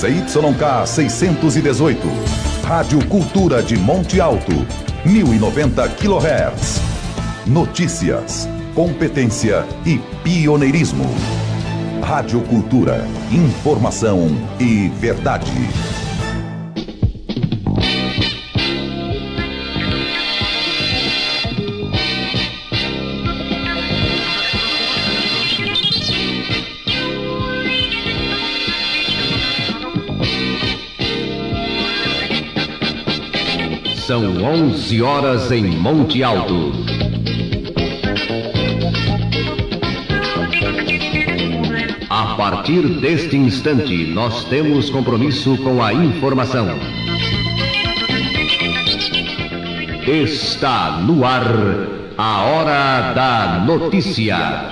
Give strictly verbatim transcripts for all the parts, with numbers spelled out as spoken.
Z Y K seiscentos e dezoito. Rádio Cultura de Monte Alto, mil e noventa quilohertz. Notícias, competência e pioneirismo. Rádio Cultura, informação e verdade. São onze horas em Monte Alto. A partir deste instante, nós temos compromisso com a informação. Está no ar a Hora da Notícia.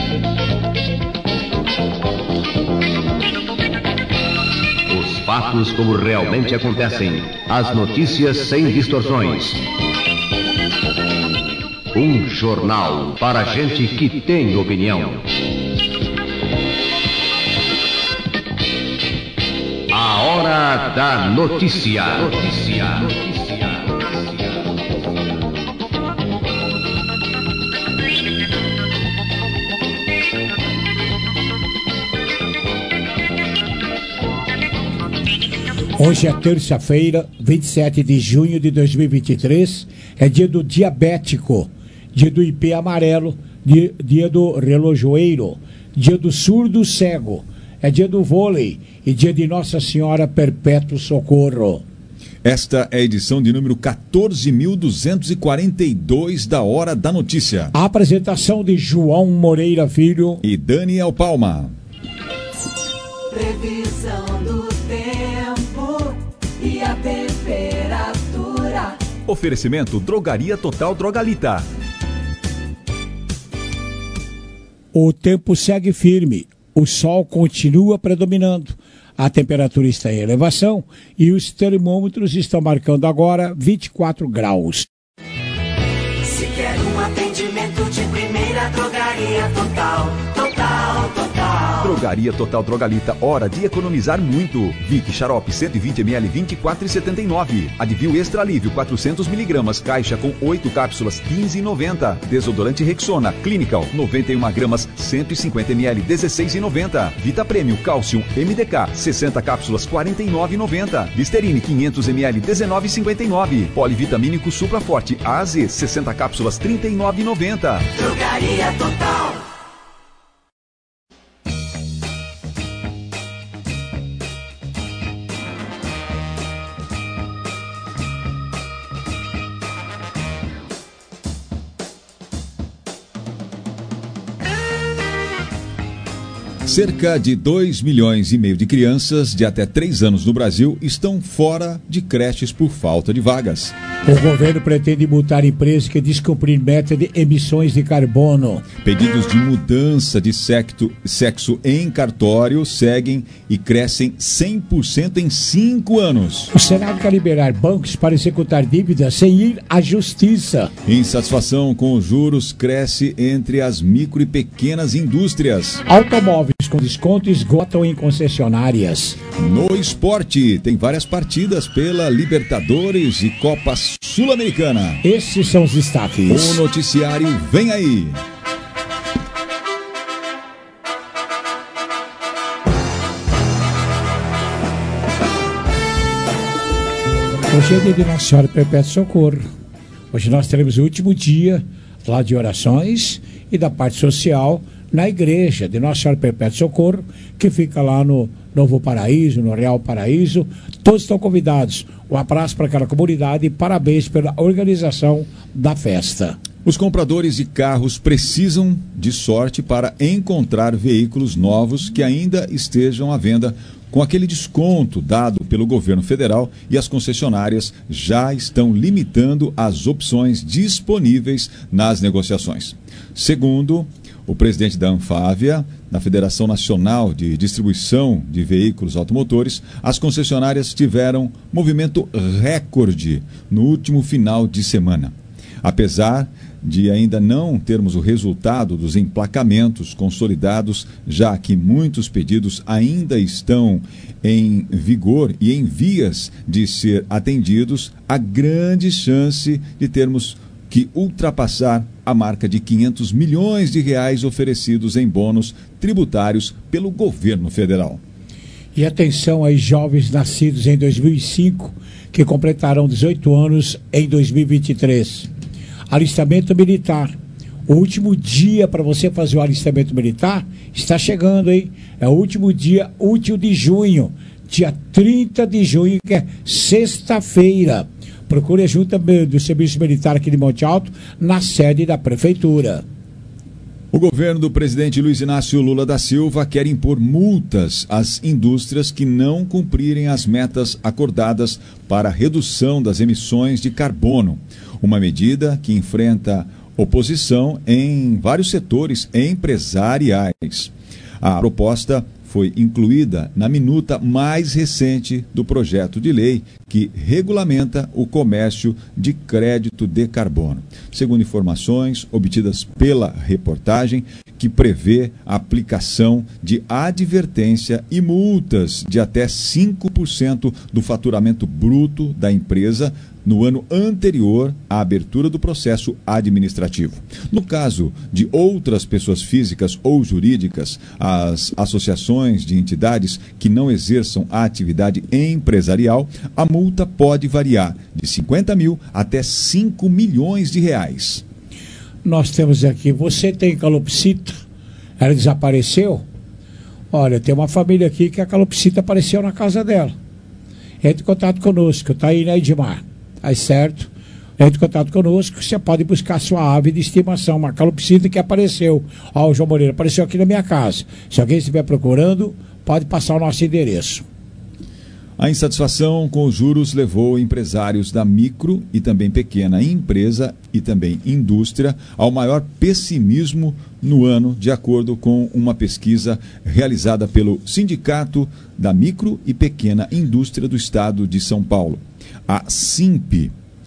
Os fatos como realmente acontecem, as notícias sem distorções. Um jornal para gente que tem opinião. A Hora da Notícia. Notícia. Hoje é terça-feira, vinte e sete de junho de dois mil e vinte e três, é dia do diabético, dia do I P amarelo, dia, dia do relojoeiro, dia do surdo cego, é dia do vôlei e dia de Nossa Senhora Perpétuo Socorro. Esta é a edição de número quatorze mil duzentos e quarenta e dois da Hora da Notícia. A apresentação de João Moreira Filho e Daniel Palma. Previsão do tempo e a temperatura. Oferecimento Drogaria Total Drogalita. O tempo segue firme, o sol continua predominando, a temperatura está em elevação e os termômetros estão marcando agora vinte e quatro graus. Se quer um atendimento de primeira, Drogaria Total, Total, Total. Drogaria Total Drogalita, hora de economizar muito. Vick Xarope cento e vinte mililitros, vinte e quatro reais e setenta e nove centavos. Advil Extra Alívio quatrocentos miligramas, caixa com oito cápsulas, quinze reais e noventa centavos. Desodorante Rexona Clinical noventa e uma gramas, cento e cinquenta mililitros, dezesseis reais e noventa centavos. Vita Premium Cálcio M D K sessenta cápsulas, quarenta e nove reais e noventa centavos. Listerine quinhentos mililitros, dezenove reais e cinquenta e nove centavos. Polivitamínico Supra Forte A a Z sessenta cápsulas, trinta e nove reais e noventa centavos. Drogaria Total. Cerca de dois milhões e meio de crianças de até três anos no Brasil estão fora de creches por falta de vagas. O governo pretende multar empresas que descumprir meta de emissões de carbono. Pedidos de mudança de sexo, sexo em cartório seguem e crescem cem por cento em cinco anos. O Senado quer liberar bancos para executar dívidas sem ir à justiça. Insatisfação com os juros cresce entre as micro e pequenas indústrias. Automóveis com desconto esgotam em concessionárias. No esporte, tem várias partidas pela Libertadores e Copa Sul-Americana. Esses são os destaques. O noticiário vem aí. Hoje é dia de Nossa Senhora Perpétuo Socorro. Hoje nós teremos o último dia lá de orações e da parte social na igreja de Nossa Senhora Perpétuo Socorro, que fica lá no Novo Paraíso, no Real Paraíso. Todos estão convidados. Um abraço para aquela comunidade e parabéns pela organização da festa. Os compradores de carros precisam de sorte para encontrar veículos novos que ainda estejam à venda com aquele desconto dado pelo governo federal, e as concessionárias já estão limitando as opções disponíveis nas negociações. Segundo o presidente da Anfávia, na Federação Nacional de Distribuição de Veículos Automotores, as concessionárias tiveram movimento recorde no último final de semana. Apesar de ainda não termos o resultado dos emplacamentos consolidados, já que muitos pedidos ainda estão em vigor e em vias de ser atendidos, há grande chance de termos que ultrapassar a marca de quinhentos milhões de reais oferecidos em bônus tributários pelo governo federal. E atenção aí, jovens nascidos em dois mil e cinco, que completarão dezoito anos em dois mil e vinte e três. Alistamento militar. O último dia para você fazer o alistamento militar está chegando, hein? É o último dia útil de junho, dia trinta de junho, que é sexta-feira. Procure a junta do Serviço Militar aqui de Monte Alto, na sede da Prefeitura. O governo do presidente Luiz Inácio Lula da Silva quer impor multas às indústrias que não cumprirem as metas acordadas para a redução das emissões de carbono. Uma medida que enfrenta oposição em vários setores empresariais. A proposta foi incluída na minuta mais recente do projeto de lei que regulamenta o comércio de crédito de carbono. Segundo informações obtidas pela reportagem, que prevê a aplicação de advertência e multas de até cinco por cento do faturamento bruto da empresa no ano anterior à abertura do processo administrativo. No caso de outras pessoas físicas ou jurídicas, as associações de entidades que não exerçam a atividade empresarial, a multa pode variar de cinquenta mil até cinco milhões de reais. Nós temos aqui, você tem calopsita? Ela desapareceu? Olha, tem uma família aqui que a calopsita apareceu na casa dela. Entre em contato conosco, tá aí, né, Edmar? Aí, certo? Entre em contato conosco, você pode buscar sua ave de estimação, uma calopsita que apareceu. Ó, o João Moreira, apareceu aqui na minha casa. Se alguém estiver procurando, pode passar o nosso endereço. A insatisfação com os juros levou empresários da micro e também pequena empresa e também indústria ao maior pessimismo no ano, de acordo com uma pesquisa realizada pelo Sindicato da Micro e Pequena Indústria do Estado de São Paulo. A SIMP,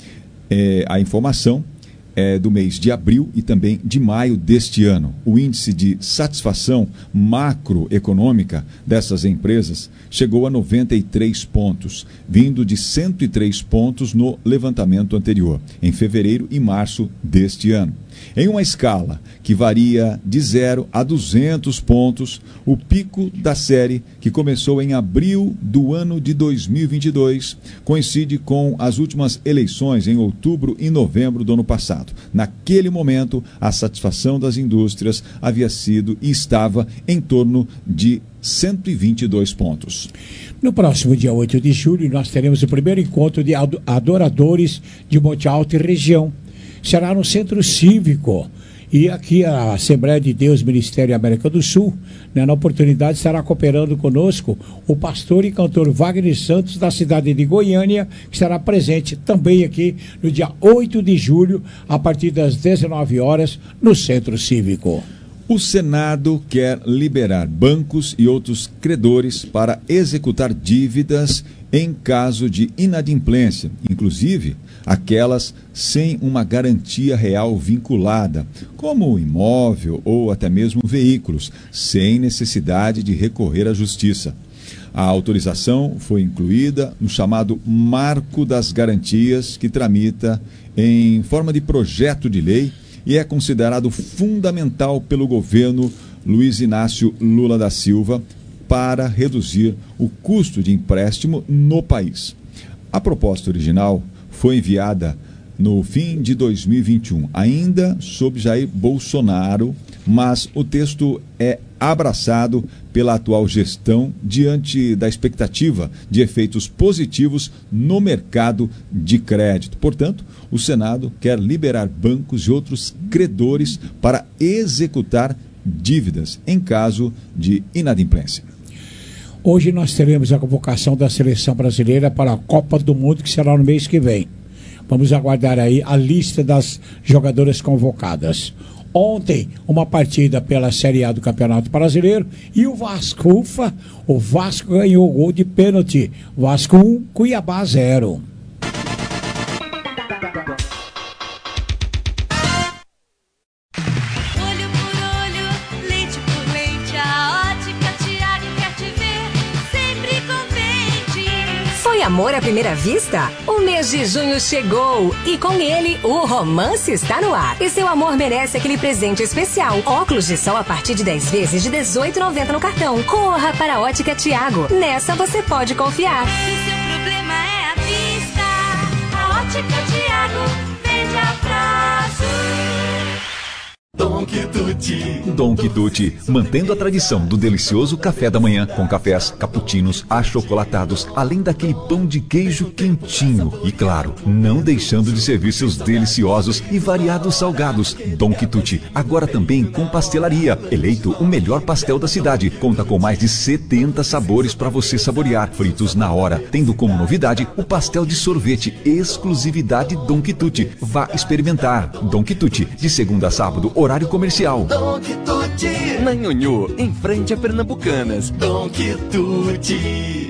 é, a informação é do mês de abril e também de maio deste ano. O índice de satisfação macroeconômica dessas empresas chegou a noventa e três pontos, vindo de cento e três pontos no levantamento anterior, em fevereiro e março deste ano. Em uma escala que varia de zero a duzentos pontos, o pico da série, que começou em abril do ano de dois mil e vinte e dois, coincide com as últimas eleições em outubro e novembro do ano passado. Naquele momento, a satisfação das indústrias havia sido e estava em torno de cento e vinte e dois pontos. No próximo dia oito de julho, nós teremos o primeiro encontro de adoradores de Monte Alto e região. Será no Centro Cívico. E aqui a Assembleia de Deus Ministério América do Sul, né, na oportunidade, estará cooperando conosco o pastor e cantor Wagner Santos, da cidade de Goiânia, que estará presente também aqui no dia oito de julho, a partir das dezenove horas, no Centro Cívico. O Senado quer liberar bancos e outros credores para executar dívidas em caso de inadimplência, inclusive aquelas sem uma garantia real vinculada, como imóvel ou até mesmo veículos, sem necessidade de recorrer à justiça. A autorização foi incluída no chamado Marco das Garantias, que tramita em forma de projeto de lei e é considerado fundamental pelo governo Luiz Inácio Lula da Silva para reduzir o custo de empréstimo no país. A proposta original foi enviada no fim de dois mil e vinte e um, ainda sob Jair Bolsonaro, mas o texto é abraçado pela atual gestão diante da expectativa de efeitos positivos no mercado de crédito. Portanto, o Senado quer liberar bancos e outros credores para executar dívidas em caso de inadimplência. Hoje nós teremos a convocação da seleção brasileira para a Copa do Mundo, que será no mês que vem. Vamos aguardar aí a lista das jogadoras convocadas. Ontem, uma partida pela Série A do Campeonato Brasileiro e o Vasco, ufa, o Vasco ganhou o gol de pênalti. Vasco um, Cuiabá zero. Foi amor à primeira vista? O mês de junho chegou e com ele o romance está no ar. E seu amor merece aquele presente especial. Óculos de sol a partir de dez vezes de dezoito reais e noventa centavos no cartão. Corra para a Ótica Tiago. Nessa você pode confiar. Se seu problema é a vista, a Ótica Tiago vende a prazo. Don Quituti. Don Quituti, mantendo a tradição do delicioso café da manhã, com cafés, cappuccinos, achocolatados, além daquele pão de queijo quentinho. E claro, não deixando de servir seus deliciosos e variados salgados. Don Quituti, agora também com pastelaria. Eleito o melhor pastel da cidade. Conta com mais de setenta sabores para você saborear, fritos na hora. Tendo como novidade o pastel de sorvete, exclusividade Don Quituti. Vá experimentar. Don Quituti, de segunda a sábado, horário comercial. Don Quituti, na Nhonhô, em frente a Pernambucanas. Don Quituti.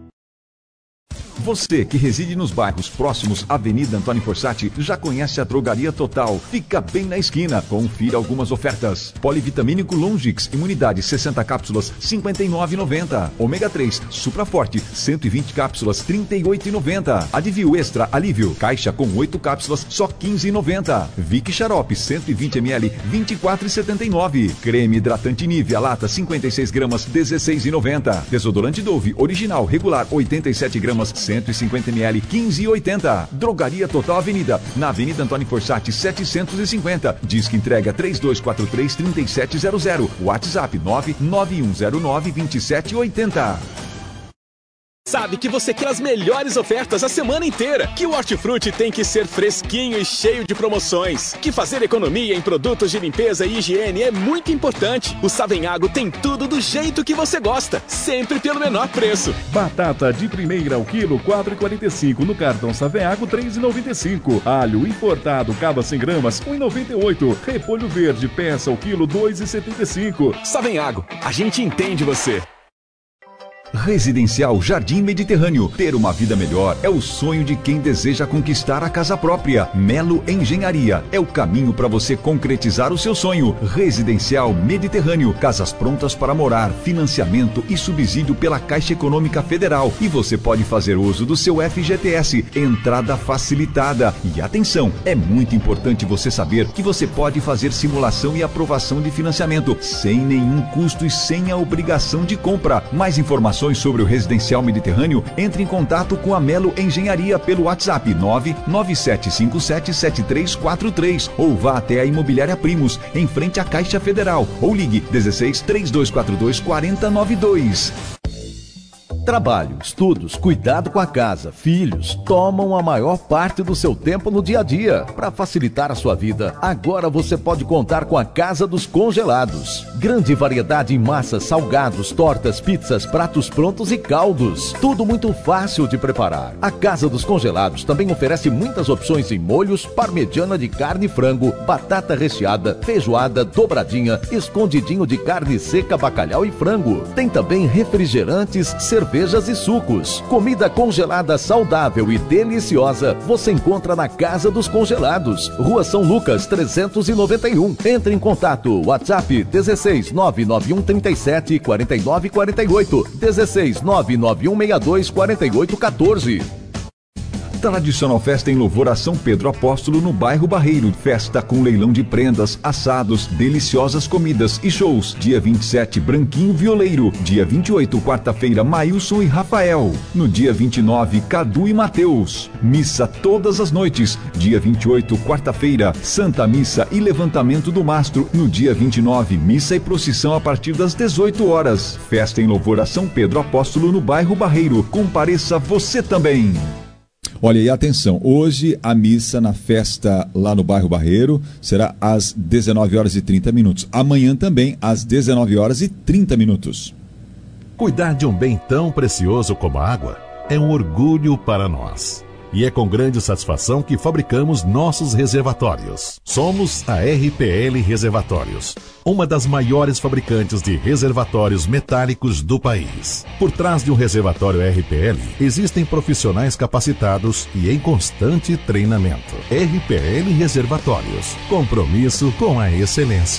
Você que reside nos bairros próximos à Avenida Antônio Fossati já conhece a Drogaria Total. Fica bem na esquina. Confira algumas ofertas. Polivitamínico Longix, imunidade sessenta cápsulas, cinquenta e nove reais e noventa centavos. Ômega três, Supra Forte, cento e vinte cápsulas, trinta e oito reais e noventa centavos. Advil Extra Alívio, caixa com oito cápsulas, só quinze reais e noventa centavos. Vic Xarope, cento e vinte mililitros, vinte e quatro reais e setenta e nove centavos. Creme hidratante Nivea, lata, cinquenta e seis gramas, dezesseis reais e noventa centavos. Desodorante Dove, original, regular, oitenta e sete gramas, cento e cinquenta mililitros, quinze reais e oitenta centavos. Drogaria Total Avenida, na Avenida Antônio Fossati, setecentos e cinquenta. Disque entrega três dois quatro três, três sete zero zero. WhatsApp nove nove um zero nove, dois sete oito zero. Sabe que você quer as melhores ofertas a semana inteira. Que o Hortifruti tem que ser fresquinho e cheio de promoções. Que fazer economia em produtos de limpeza e higiene é muito importante. O Savenhago tem tudo do jeito que você gosta, sempre pelo menor preço. Batata de primeira ao quilo, quatro reais e quarenta e cinco centavos. No cartão Savenhago, três reais e noventa e cinco centavos. Alho importado, cava cem gramas, um real e noventa e oito centavos. Repolho verde, peça ao quilo, dois reais e setenta e cinco centavos. Savenhago, a gente entende você. Residencial Jardim Mediterrâneo. Ter uma vida melhor é o sonho de quem deseja conquistar a casa própria. Melo Engenharia é o caminho para você concretizar o seu sonho. Residencial Mediterrâneo. Casas prontas para morar, financiamento e subsídio pela Caixa Econômica Federal. E você pode fazer uso do seu F G T S. Entrada facilitada. E atenção, é muito importante você saber que você pode fazer simulação e aprovação de financiamento sem nenhum custo e sem a obrigação de compra. Mais informações sobre o Residencial Mediterrâneo, entre em contato com a Melo Engenharia pelo WhatsApp nove nove sete cinco sete, sete três quatro três ou vá até a Imobiliária Primos, em frente à Caixa Federal, ou ligue dezesseis, três dois quatro dois, quatro zero nove dois. Trabalho, estudos, cuidado com a casa, filhos, tomam a maior parte do seu tempo no dia a dia. Para facilitar a sua vida, agora você pode contar com a Casa dos Congelados. Grande variedade em massas, salgados, tortas, pizzas, pratos prontos e caldos. Tudo muito fácil de preparar. A Casa dos Congelados também oferece muitas opções em molhos, parmegiana de carne e frango, batata recheada, feijoada, dobradinha, escondidinho de carne seca, bacalhau e frango. Tem também refrigerantes, cerveja, cervejas e sucos. Comida congelada saudável e deliciosa você encontra na Casa dos Congelados, Rua São Lucas trezentos e noventa e um. Entre em contato, WhatsApp dezesseis, nove nove um, trinta e sete, quarenta e nove quarenta e oito, dezesseis, nove nove um, sessenta e dois, quarenta e oito quatorze. Tradicional festa em louvor a São Pedro Apóstolo no bairro Barreiro. Festa com leilão de prendas, assados, deliciosas comidas e shows. Dia vinte e sete, Branquinho Violeiro. Dia vinte e oito, quarta-feira, Maílson e Rafael. No dia vinte e nove, Cadu e Mateus. Missa todas as noites. Dia vinte e oito, quarta-feira, Santa Missa e Levantamento do Mastro. No dia vinte e nove, missa e procissão a partir das dezoito horas. Festa em louvor a São Pedro Apóstolo no bairro Barreiro. Compareça você também. Olha, e atenção, hoje a missa na festa lá no bairro Barreiro será às dezenove horas e trinta minutos. Amanhã também às dezenove horas e trinta minutos. Cuidar de um bem tão precioso como a água é um orgulho para nós. E é com grande satisfação que fabricamos nossos reservatórios. Somos a R P L Reservatórios, uma das maiores fabricantes de reservatórios metálicos do país. Por trás de um reservatório R P L, existem profissionais capacitados e em constante treinamento. R P L Reservatórios, compromisso com a excelência.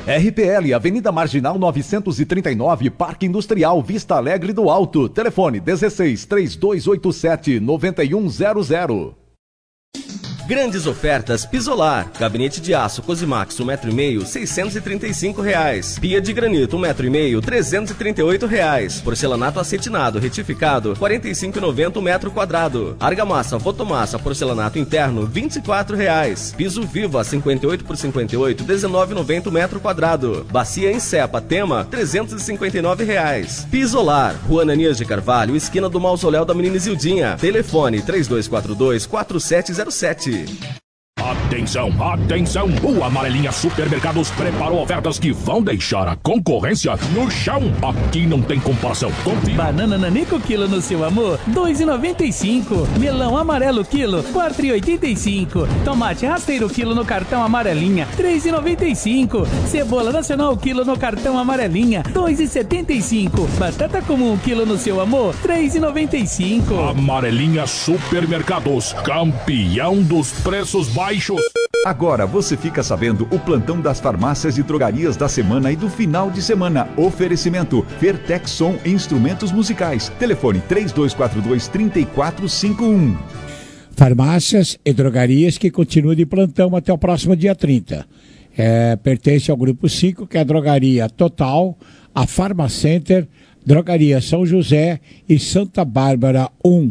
R P L, Avenida Marginal novecentos e trinta e nove, Parque Industrial, Vista Alegre do Alto. Telefone dezesseis, três dois oito sete, nove um zero zero. Grandes ofertas Pisolar. Gabinete de aço Cosimax um metro e meio, seiscentos e trinta e cinco reais. Pia de granito um metro e meio, trezentos e trinta e oito reais. Porcelanato acetinado retificado, quarenta e cinco reais e noventa centavos o metro quadrado. Argamassa Votomassa porcelanato interno, vinte e quatro reais. Piso Viva cinquenta e oito por cinquenta e oito, dezenove reais e noventa centavos o metro quadrado. Bacia em Cepa Tema, trezentos e cinquenta e nove reais. Pisolar, Rua Ananias de Carvalho, esquina do Mausoléu da Menina Isildinha. Telefone três dois quatro dois, quatro sete zero sete. Atenção, atenção! O Amarelinha Supermercados preparou ofertas que vão deixar a concorrência no chão. Aqui não tem comparação. Confira. Banana nanico quilo no seu amor, dois reais e noventa e cinco. Melão amarelo quilo, quatro reais e oitenta e cinco. Tomate rasteiro quilo no cartão Amarelinha, três reais e noventa e cinco. Cebola nacional quilo no cartão Amarelinha, dois reais e setenta e cinco. Batata comum quilo no seu amor, três reais e noventa e cinco. Amarelinha Supermercados, campeão dos preços baixos. Agora você fica sabendo o plantão das farmácias e drogarias da semana e do final de semana. Oferecimento Fertexson Instrumentos Musicais. Telefone três dois quatro dois, três quatro cinco um. Farmácias e drogarias que continuam de plantão até o próximo dia trinta. É, pertence ao grupo cinco, que é a Drogaria Total, a Farmacenter, Drogaria São José e Santa Bárbara um.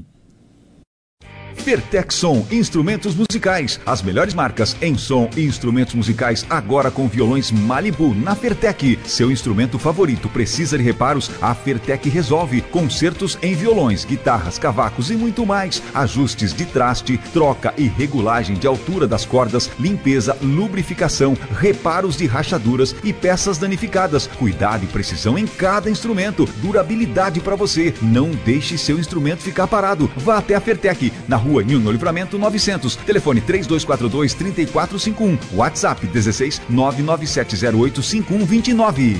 Fertexson Instrumentos Musicais. As melhores marcas em som e instrumentos musicais agora com violões Malibu na Fertec. Seu instrumento favorito precisa de reparos? A Fertec resolve. Concertos em violões, guitarras, cavacos e muito mais. Ajustes de traste, troca e regulagem de altura das cordas, limpeza, lubrificação, reparos de rachaduras e peças danificadas. Cuidado e precisão em cada instrumento. Durabilidade para você. Não deixe seu instrumento ficar parado. Vá até a Fertec, na rua Nilno Livramento novecentos. Telefone três dois quatro dois, três quatro cinco um. WhatsApp dezesseis, nove nove sete zero oito, cinco um dois nove.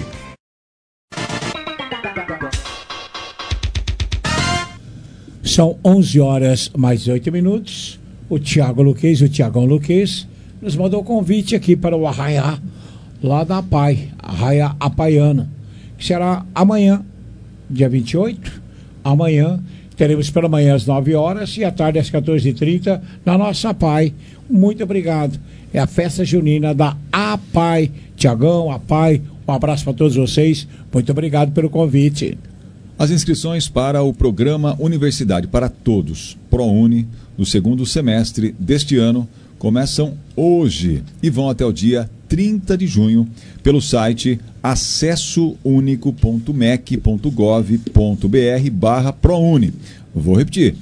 São onze horas mais oito minutos. O Tiago Luquez, o Tiagão Luquez, nos mandou convite aqui para o Arraiá, lá da A P A I, Arraiá Apaiano, que será amanhã, dia vinte e oito. Amanhã teremos pela manhã às nove horas e à tarde às quatorze e trinta na nossa A P A I. Muito obrigado. É a festa junina da A P A I. Tiagão, A P A I, um abraço para todos vocês. Muito obrigado pelo convite. As inscrições para o programa Universidade para Todos, ProUni, do segundo semestre deste ano, começam hoje e vão até o dia trinta de junho pelo site acesso único ponto mec ponto gov ponto br barra ProUni. Vou repetir,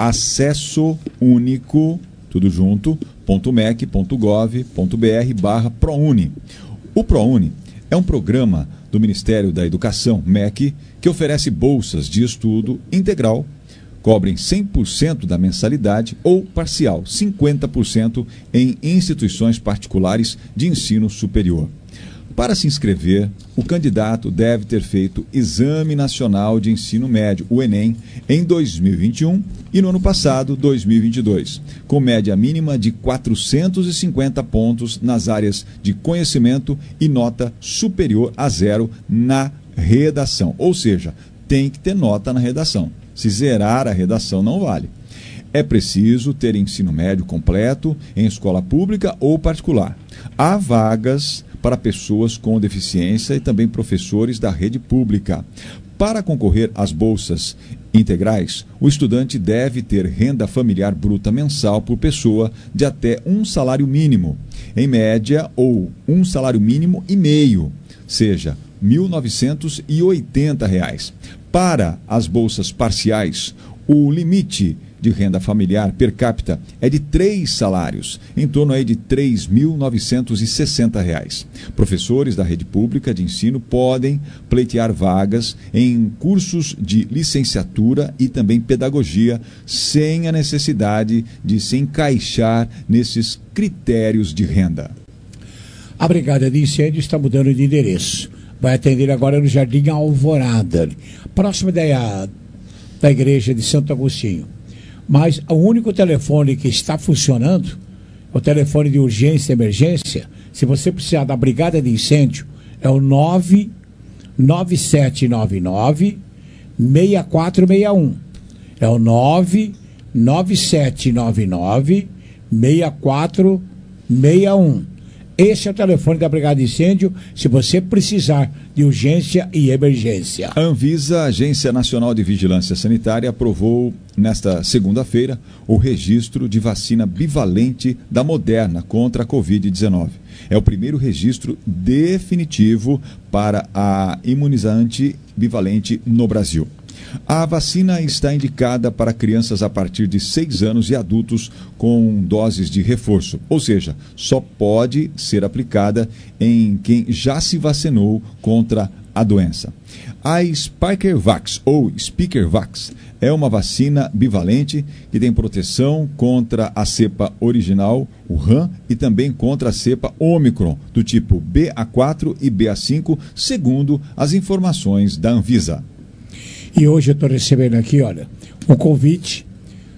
acesso único, tudo junto, ponto mec ponto gov ponto br barra ProUni. O ProUni é um programa do Ministério da Educação, M E C, que oferece bolsas de estudo integral, cobrem cem por cento da mensalidade ou parcial, cinquenta por cento em instituições particulares de ensino superior. Para se inscrever, o candidato deve ter feito Exame Nacional de Ensino Médio, o Enem, em dois mil e vinte e um e no ano passado, dois mil e vinte e dois, com média mínima de quatrocentos e cinquenta pontos nas áreas de conhecimento e nota superior a zero na redação. Ou seja, tem que ter nota na redação. Se zerar a redação, não vale. É preciso ter ensino médio completo em escola pública ou particular. Há vagas para pessoas com deficiência e também professores da rede pública. Para concorrer às bolsas integrais, o estudante deve ter renda familiar bruta mensal por pessoa de até um salário mínimo, em média, ou um salário mínimo e meio, seja mil novecentos e oitenta reais. Para as bolsas parciais, o limite de renda familiar per capita é de três salários, em torno aí de três mil novecentos e sessenta reais. Professores da rede pública de ensino podem pleitear vagas em cursos de licenciatura e também pedagogia, sem a necessidade de se encaixar nesses critérios de renda. A Brigada de Incêndio está mudando de endereço. Vai atender agora no Jardim Alvorada, próximo da, da igreja de Santo Agostinho. Mas o único telefone que está funcionando, o telefone de urgência e emergência, se você precisar da Brigada de Incêndio, É o nove nove sete nove nove seis quatro seis um. É o nove nove sete nove nove seis quatro seis um. Esse é o telefone da Brigada de Incêndio, se você precisar de urgência e emergência. A Anvisa, Agência Nacional de Vigilância Sanitária, aprovou nesta segunda-feira o registro de vacina bivalente da Moderna contra a covid dezenove. É o primeiro registro definitivo para a imunizante bivalente no Brasil. A vacina está indicada para crianças a partir de seis anos e adultos com doses de reforço, ou seja, só pode ser aplicada em quem já se vacinou contra a doença. A Spikevax ou Spikevax é uma vacina bivalente que tem proteção contra a cepa original, o RAM, e também contra a cepa Ômicron, do tipo B A quatro e B A cinco, segundo as informações da Anvisa. E hoje eu estou recebendo aqui, olha, um convite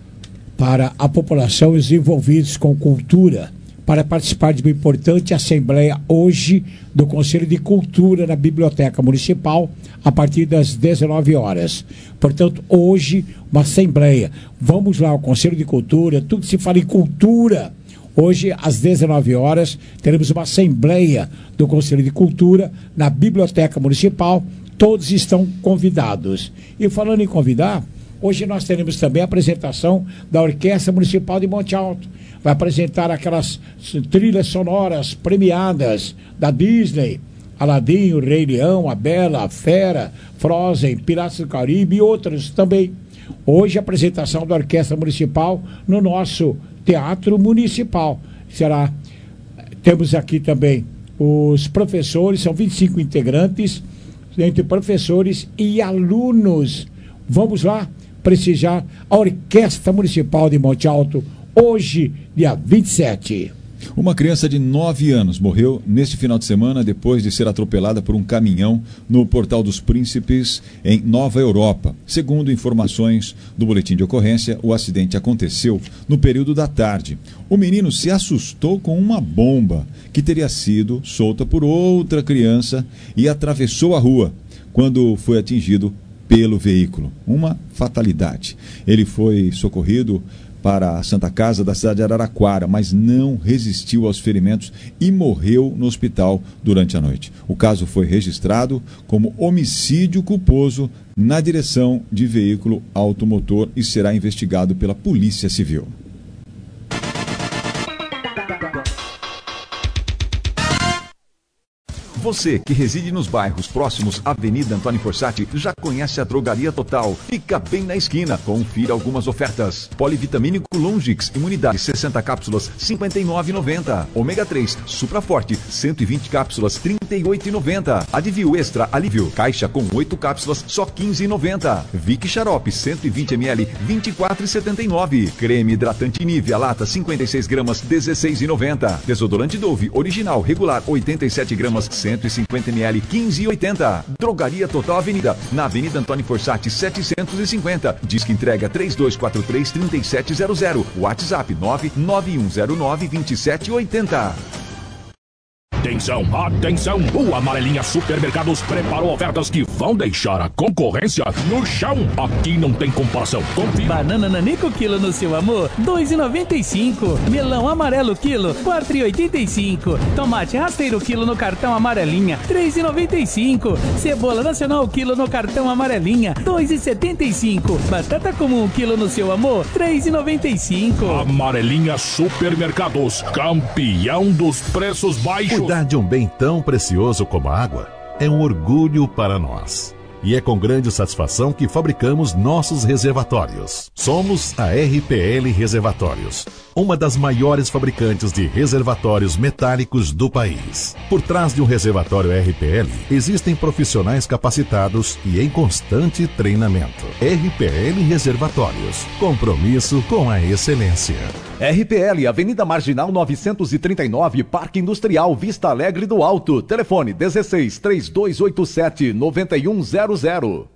para a população e os envolvidos com cultura para participar de uma importante assembleia hoje do Conselho de Cultura na Biblioteca Municipal a partir das dezenove horas. Portanto, hoje, uma assembleia. Vamos lá ao Conselho de Cultura, tudo que se fala em cultura. Hoje, às dezenove horas, teremos uma assembleia do Conselho de Cultura na Biblioteca Municipal. Todos estão convidados. E falando em convidar, hoje nós teremos também a apresentação da Orquestra Municipal de Monte Alto. Vai apresentar aquelas trilhas sonoras premiadas da Disney, Aladim, o Rei Leão, a Bela, a Fera, Frozen, Piratas do Caribe e outros também. Hoje a apresentação da Orquestra Municipal no nosso Teatro Municipal. Será, temos aqui também os professores, são vinte e cinco integrantes, entre professores e alunos. Vamos lá prestigiar a Orquestra Municipal de Monte Alto, hoje, dia vinte e sete. Uma criança de nove anos morreu neste final de semana depois de ser atropelada por um caminhão no Portal dos Príncipes, em Nova Europa. Segundo informações do boletim de ocorrência, o acidente aconteceu no período da tarde. O menino se assustou com uma bomba que teria sido solta por outra criança e atravessou a rua quando foi atingido pelo veículo. Uma fatalidade. Ele foi socorrido para a Santa Casa da cidade de Araraquara, mas não resistiu aos ferimentos e morreu no hospital durante a noite. O caso foi registrado como homicídio culposo na direção de veículo automotor e será investigado pela Polícia Civil. Você que reside nos bairros próximos à Avenida Antônio Forssati já conhece a Drogaria Total. Fica bem na esquina. Confira algumas ofertas. Polivitamínico Longix, imunidade sessenta cápsulas, cinquenta e nove reais e noventa centavos. Ômega três, Supra Forte, cento e vinte cápsulas, trinta e oito reais e noventa centavos. Advil Extra Alívio, caixa com oito cápsulas, só quinze reais e noventa centavos. Vic Xarope, cento e vinte mililitros, vinte e quatro reais e setenta e nove centavos. Creme hidratante Nivea, lata, cinquenta e seis gramas, dezesseis reais e noventa centavos. Desodorante Dove, original, regular, oitenta e sete gramas, cento e cinquenta mililitros, quinze reais e oitenta centavos. Drogaria Total Avenida, na Avenida Antônio Forssati, setecentos e cinquenta. Disque entrega três dois quatro três, três sete zero zero. WhatsApp nove nove um zero nove, dois sete oito zero. Atenção, atenção! O Amarelinha Supermercados preparou ofertas que vão deixar a concorrência no chão. Aqui não tem comparação. Confira. Banana nanico quilo no seu amor, dois reais e noventa e cinco centavos. Melão amarelo quilo, quatro reais e oitenta e cinco centavos. Tomate rasteiro quilo no cartão Amarelinha, três reais e noventa e cinco centavos. Cebola nacional quilo no cartão Amarelinha, dois reais e setenta e cinco centavos. Batata comum quilo no seu amor, três reais e noventa e cinco centavos. Amarelinha Supermercados, campeão dos preços baixos. Cuidar de um bem tão precioso como a água é um orgulho para nós. E é com grande satisfação que fabricamos nossos reservatórios. Somos a R P L Reservatórios, uma das maiores fabricantes de reservatórios metálicos do país. Por trás de um reservatório R P L, existem profissionais capacitados e em constante treinamento. R P L Reservatórios, compromisso com a excelência. R P L, Avenida Marginal novecentos e trinta e nove, Parque Industrial, Vista Alegre do Alto. Telefone dezesseis, três dois oito sete, nove um zero zero.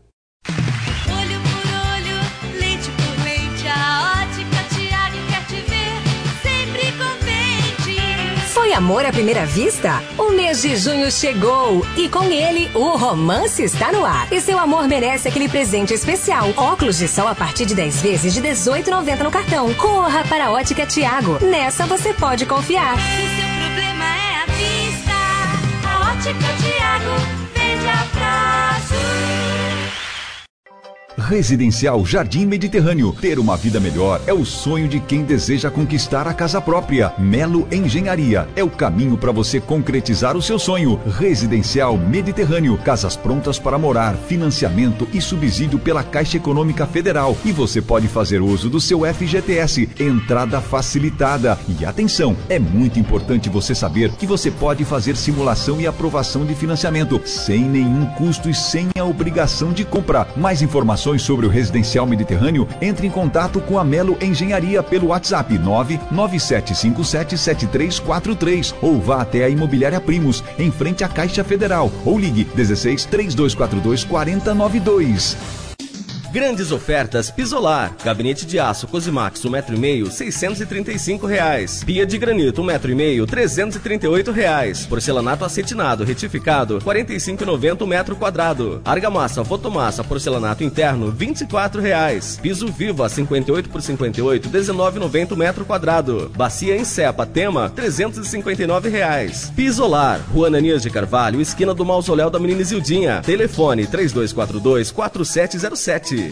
Olho por olho, leite por leite, a Ótica Tiago quer te ver sempre contente. Foi Foi amor à primeira vista? O mês de junho chegou e com ele o romance está no ar. E seu amor merece aquele presente especial. Óculos de sol a partir de dez vezes de dezoito reais e noventa centavos no cartão. Corra para a Ótica Tiago. Nessa você pode confiar. Se seu problema é a vista, a Ótica Tiago vende a prazo. Residencial Jardim Mediterrâneo. Ter uma vida melhor é o sonho de quem deseja conquistar a casa própria. Melo Engenharia é o caminho para você concretizar o seu sonho. Residencial Mediterrâneo. Casas prontas para morar, financiamento e subsídio pela Caixa Econômica Federal. E você pode fazer uso do seu F G T S. Entrada facilitada. E atenção, é muito importante você saber que você pode fazer simulação e aprovação de financiamento sem nenhum custo e sem a obrigação de compra. Mais informações sobre o Residencial Mediterrâneo, entre em contato com a Melo Engenharia pelo WhatsApp nove nove sete cinco sete sete três quatro três ou vá até a Imobiliária Primos, em frente à Caixa Federal, ou ligue dezesseis, três dois quatro dois, quatro zero nove dois. Grandes ofertas Pisolar. Gabinete de aço Cosimax um metro e meio, seiscentos e trinta e cinco reais. Pia de granito um metro e meio, trezentos e trinta e oito reais. Porcelanato acetinado retificado, quarenta e cinco reais e noventa centavos o metro quadrado. Argamassa Fotomassa porcelanato interno, vinte e quatro reais. Piso Viva cinquenta e oito por cinquenta e oito, dezenove reais e noventa centavos o metro quadrado. Bacia em Cepa Tema, trezentos e cinquenta e nove reais. Pisolar, Rua Ananias de Carvalho, esquina do Mausoléu da Menina Isildinha. Telefone três dois quatro dois, quatro sete zero sete.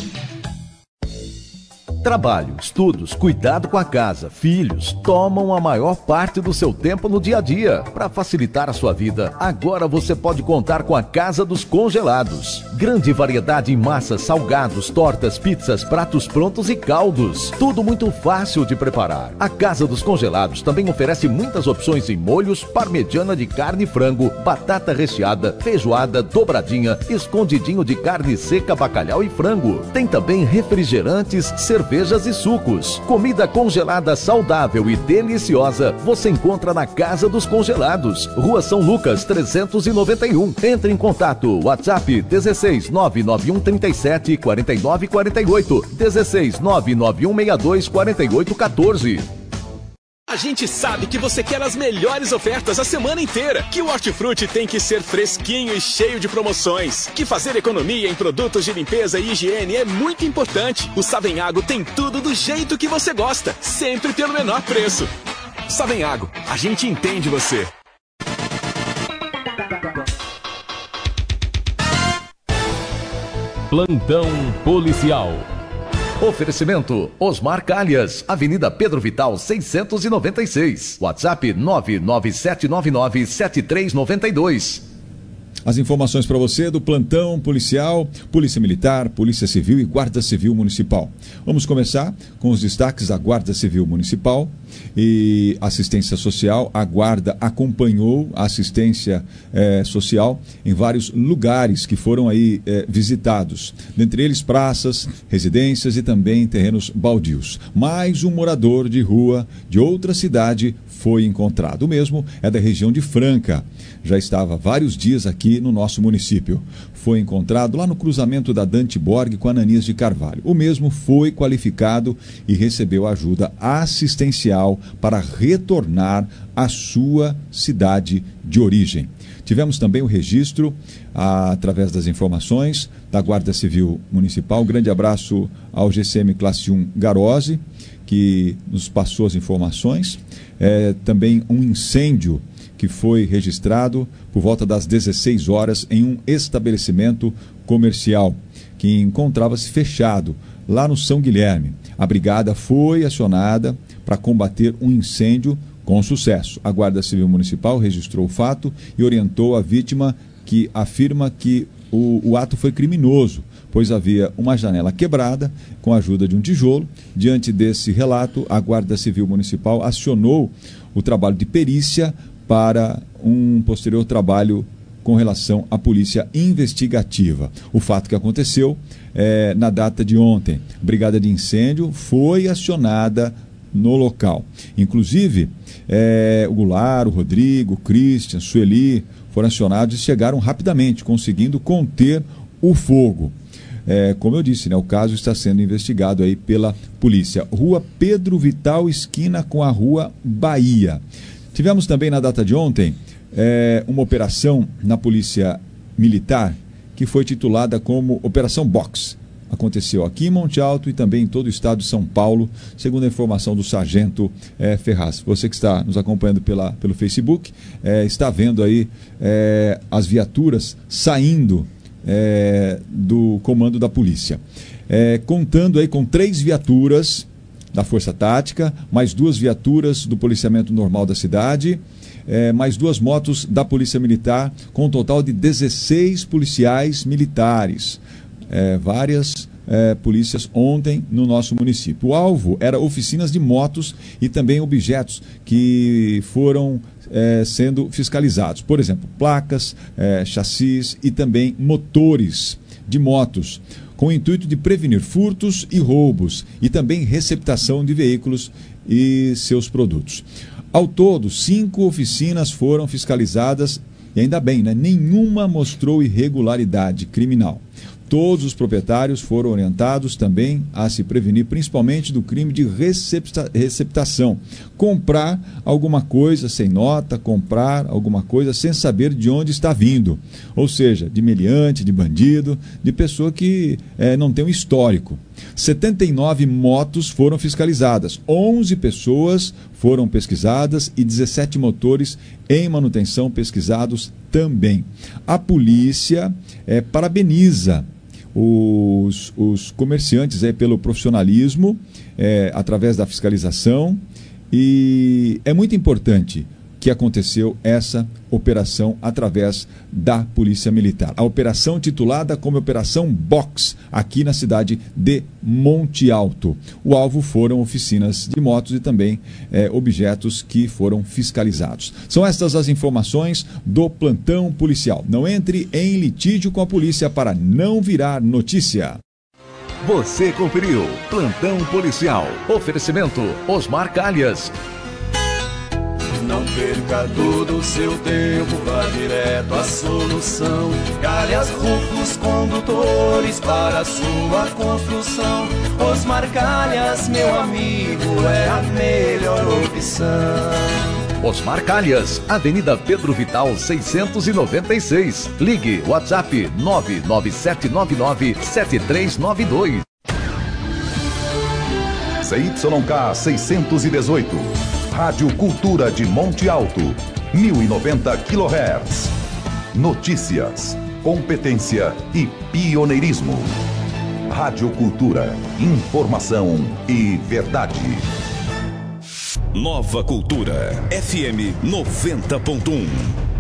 Trabalho, estudos, cuidado com a casa, filhos, tomam a maior parte do seu tempo no dia a dia. Para facilitar a sua vida, agora você pode contar com a Casa dos Congelados. Grande variedade em massas, salgados, tortas, pizzas, pratos prontos e caldos. Tudo muito fácil de preparar. A Casa dos Congelados também oferece muitas opções em molhos, parmegiana de carne e frango, batata recheada, feijoada, dobradinha, escondidinho de carne seca, bacalhau e frango. Tem também refrigerantes, cervejas, cervejas e sucos. Comida congelada saudável e deliciosa você encontra na Casa dos Congelados, Rua São Lucas trezentos e noventa e um. Entre em contato, WhatsApp dezesseis, nove nove um trinta e sete, quarenta e nove quarenta e oito, dezesseis, nove nove um sessenta e dois, quarenta e oito quatorze. A gente sabe que você quer as melhores ofertas a semana inteira, que o Hortifruti tem que ser fresquinho e cheio de promoções, que fazer economia em produtos de limpeza e higiene é muito importante. O Savenhago tem tudo do jeito que você gosta, sempre pelo menor preço. Savenhago, a gente entende você. Plantão policial. Oferecimento Osmar Calhas, Avenida Pedro Vital seiscentos e noventa e seis. WhatsApp nove nove sete nove nove sete três nove dois. As informações para você do plantão policial, Polícia Militar, Polícia Civil e Guarda Civil Municipal. Vamos começar com os destaques da Guarda Civil Municipal e assistência social. A Guarda acompanhou a assistência eh, social em vários lugares que foram aí eh, visitados, dentre eles praças, residências e também terrenos baldios. Mais um morador de rua de outra cidade foi encontrado. O mesmo é da região de Franca. Já estava há vários dias aqui no nosso município. Foi encontrado lá no cruzamento da Dante Borg com Ananias de Carvalho. O mesmo foi qualificado e recebeu ajuda assistencial para retornar à sua cidade de origem. Tivemos também o registro, ah, através das informações da Guarda Civil Municipal. Um grande abraço ao G C M Classe um Garose, que nos passou as informações. É, também um incêndio que foi registrado por volta das dezesseis horas em um estabelecimento comercial que encontrava-se fechado lá no São Guilherme. A brigada foi acionada para combater um incêndio com sucesso. A Guarda Civil Municipal registrou o fato e orientou a vítima, que afirma que o, o ato foi criminoso, pois havia uma janela quebrada com a ajuda de um tijolo. Diante desse relato, a Guarda Civil Municipal acionou o trabalho de perícia para um posterior trabalho com relação à polícia investigativa. O fato que aconteceu é, na data de ontem. A Brigada de Incêndio foi acionada no local. Inclusive, é, o Goulart, o Rodrigo, o Christian, Sueli foram acionados e chegaram rapidamente, conseguindo conter o fogo. É, como eu disse, né, o caso está sendo investigado aí pela polícia. Rua Pedro Vital, esquina com a Rua Bahia. Tivemos também na data de ontem é, uma operação na Polícia Militar que foi titulada como Operação Box. Aconteceu aqui em Monte Alto e também em todo o estado de São Paulo, segundo a informação do sargento é, Ferraz. Você que está nos acompanhando pela, pelo Facebook, é, está vendo aí é, as viaturas saindo é, do comando da polícia. É, contando aí com três viaturas da Força Tática, mais duas viaturas do policiamento normal da cidade, é, mais duas motos da Polícia Militar, com um total de dezesseis policiais militares. É, várias é, polícias ontem no nosso município. O alvo era oficinas de motos e também objetos que foram é, sendo fiscalizados. Por exemplo, placas, é, chassis e também motores de motos, com o intuito de prevenir furtos e roubos e também receptação de veículos e seus produtos. Ao todo, cinco oficinas foram fiscalizadas e ainda bem, né? Nenhuma mostrou irregularidade criminal. Todos os proprietários foram orientados também a se prevenir, principalmente do crime de recepta- receptação. Comprar alguma coisa sem nota, comprar alguma coisa sem saber de onde está vindo. Ou seja, de meliante, de bandido, de pessoa que é, não tem um histórico. setenta e nove motos foram fiscalizadas, onze pessoas foram pesquisadas e dezessete motores em manutenção pesquisados também. A polícia é, parabeniza Os, os comerciantes é, pelo profissionalismo, é, através da fiscalização, e é muito importante que aconteceu essa operação através da Polícia Militar. A operação titulada como Operação Box, aqui na cidade de Monte Alto. O alvo foram oficinas de motos e também é, objetos que foram fiscalizados. São estas as informações do plantão policial. Não entre em litígio com a polícia para não virar notícia. Você conferiu Plantão Policial. Oferecimento Osmar Calhas. Não perca todo o seu tempo, vá direto à solução. Calhas Rufos Condutores para a sua construção. Osmar Calhas, meu amigo, é a melhor opção. Osmar Calhas, Avenida Pedro Vital seiscentos e noventa e seis. Ligue WhatsApp nove nove sete nove nove sete três nove dois. C Y K seiscentos e dezoito. Rádio Cultura de Monte Alto, mil e noventa quilohertz. Notícias, competência e pioneirismo. Rádio Cultura, informação e verdade. Nova Cultura, F M noventa ponto um.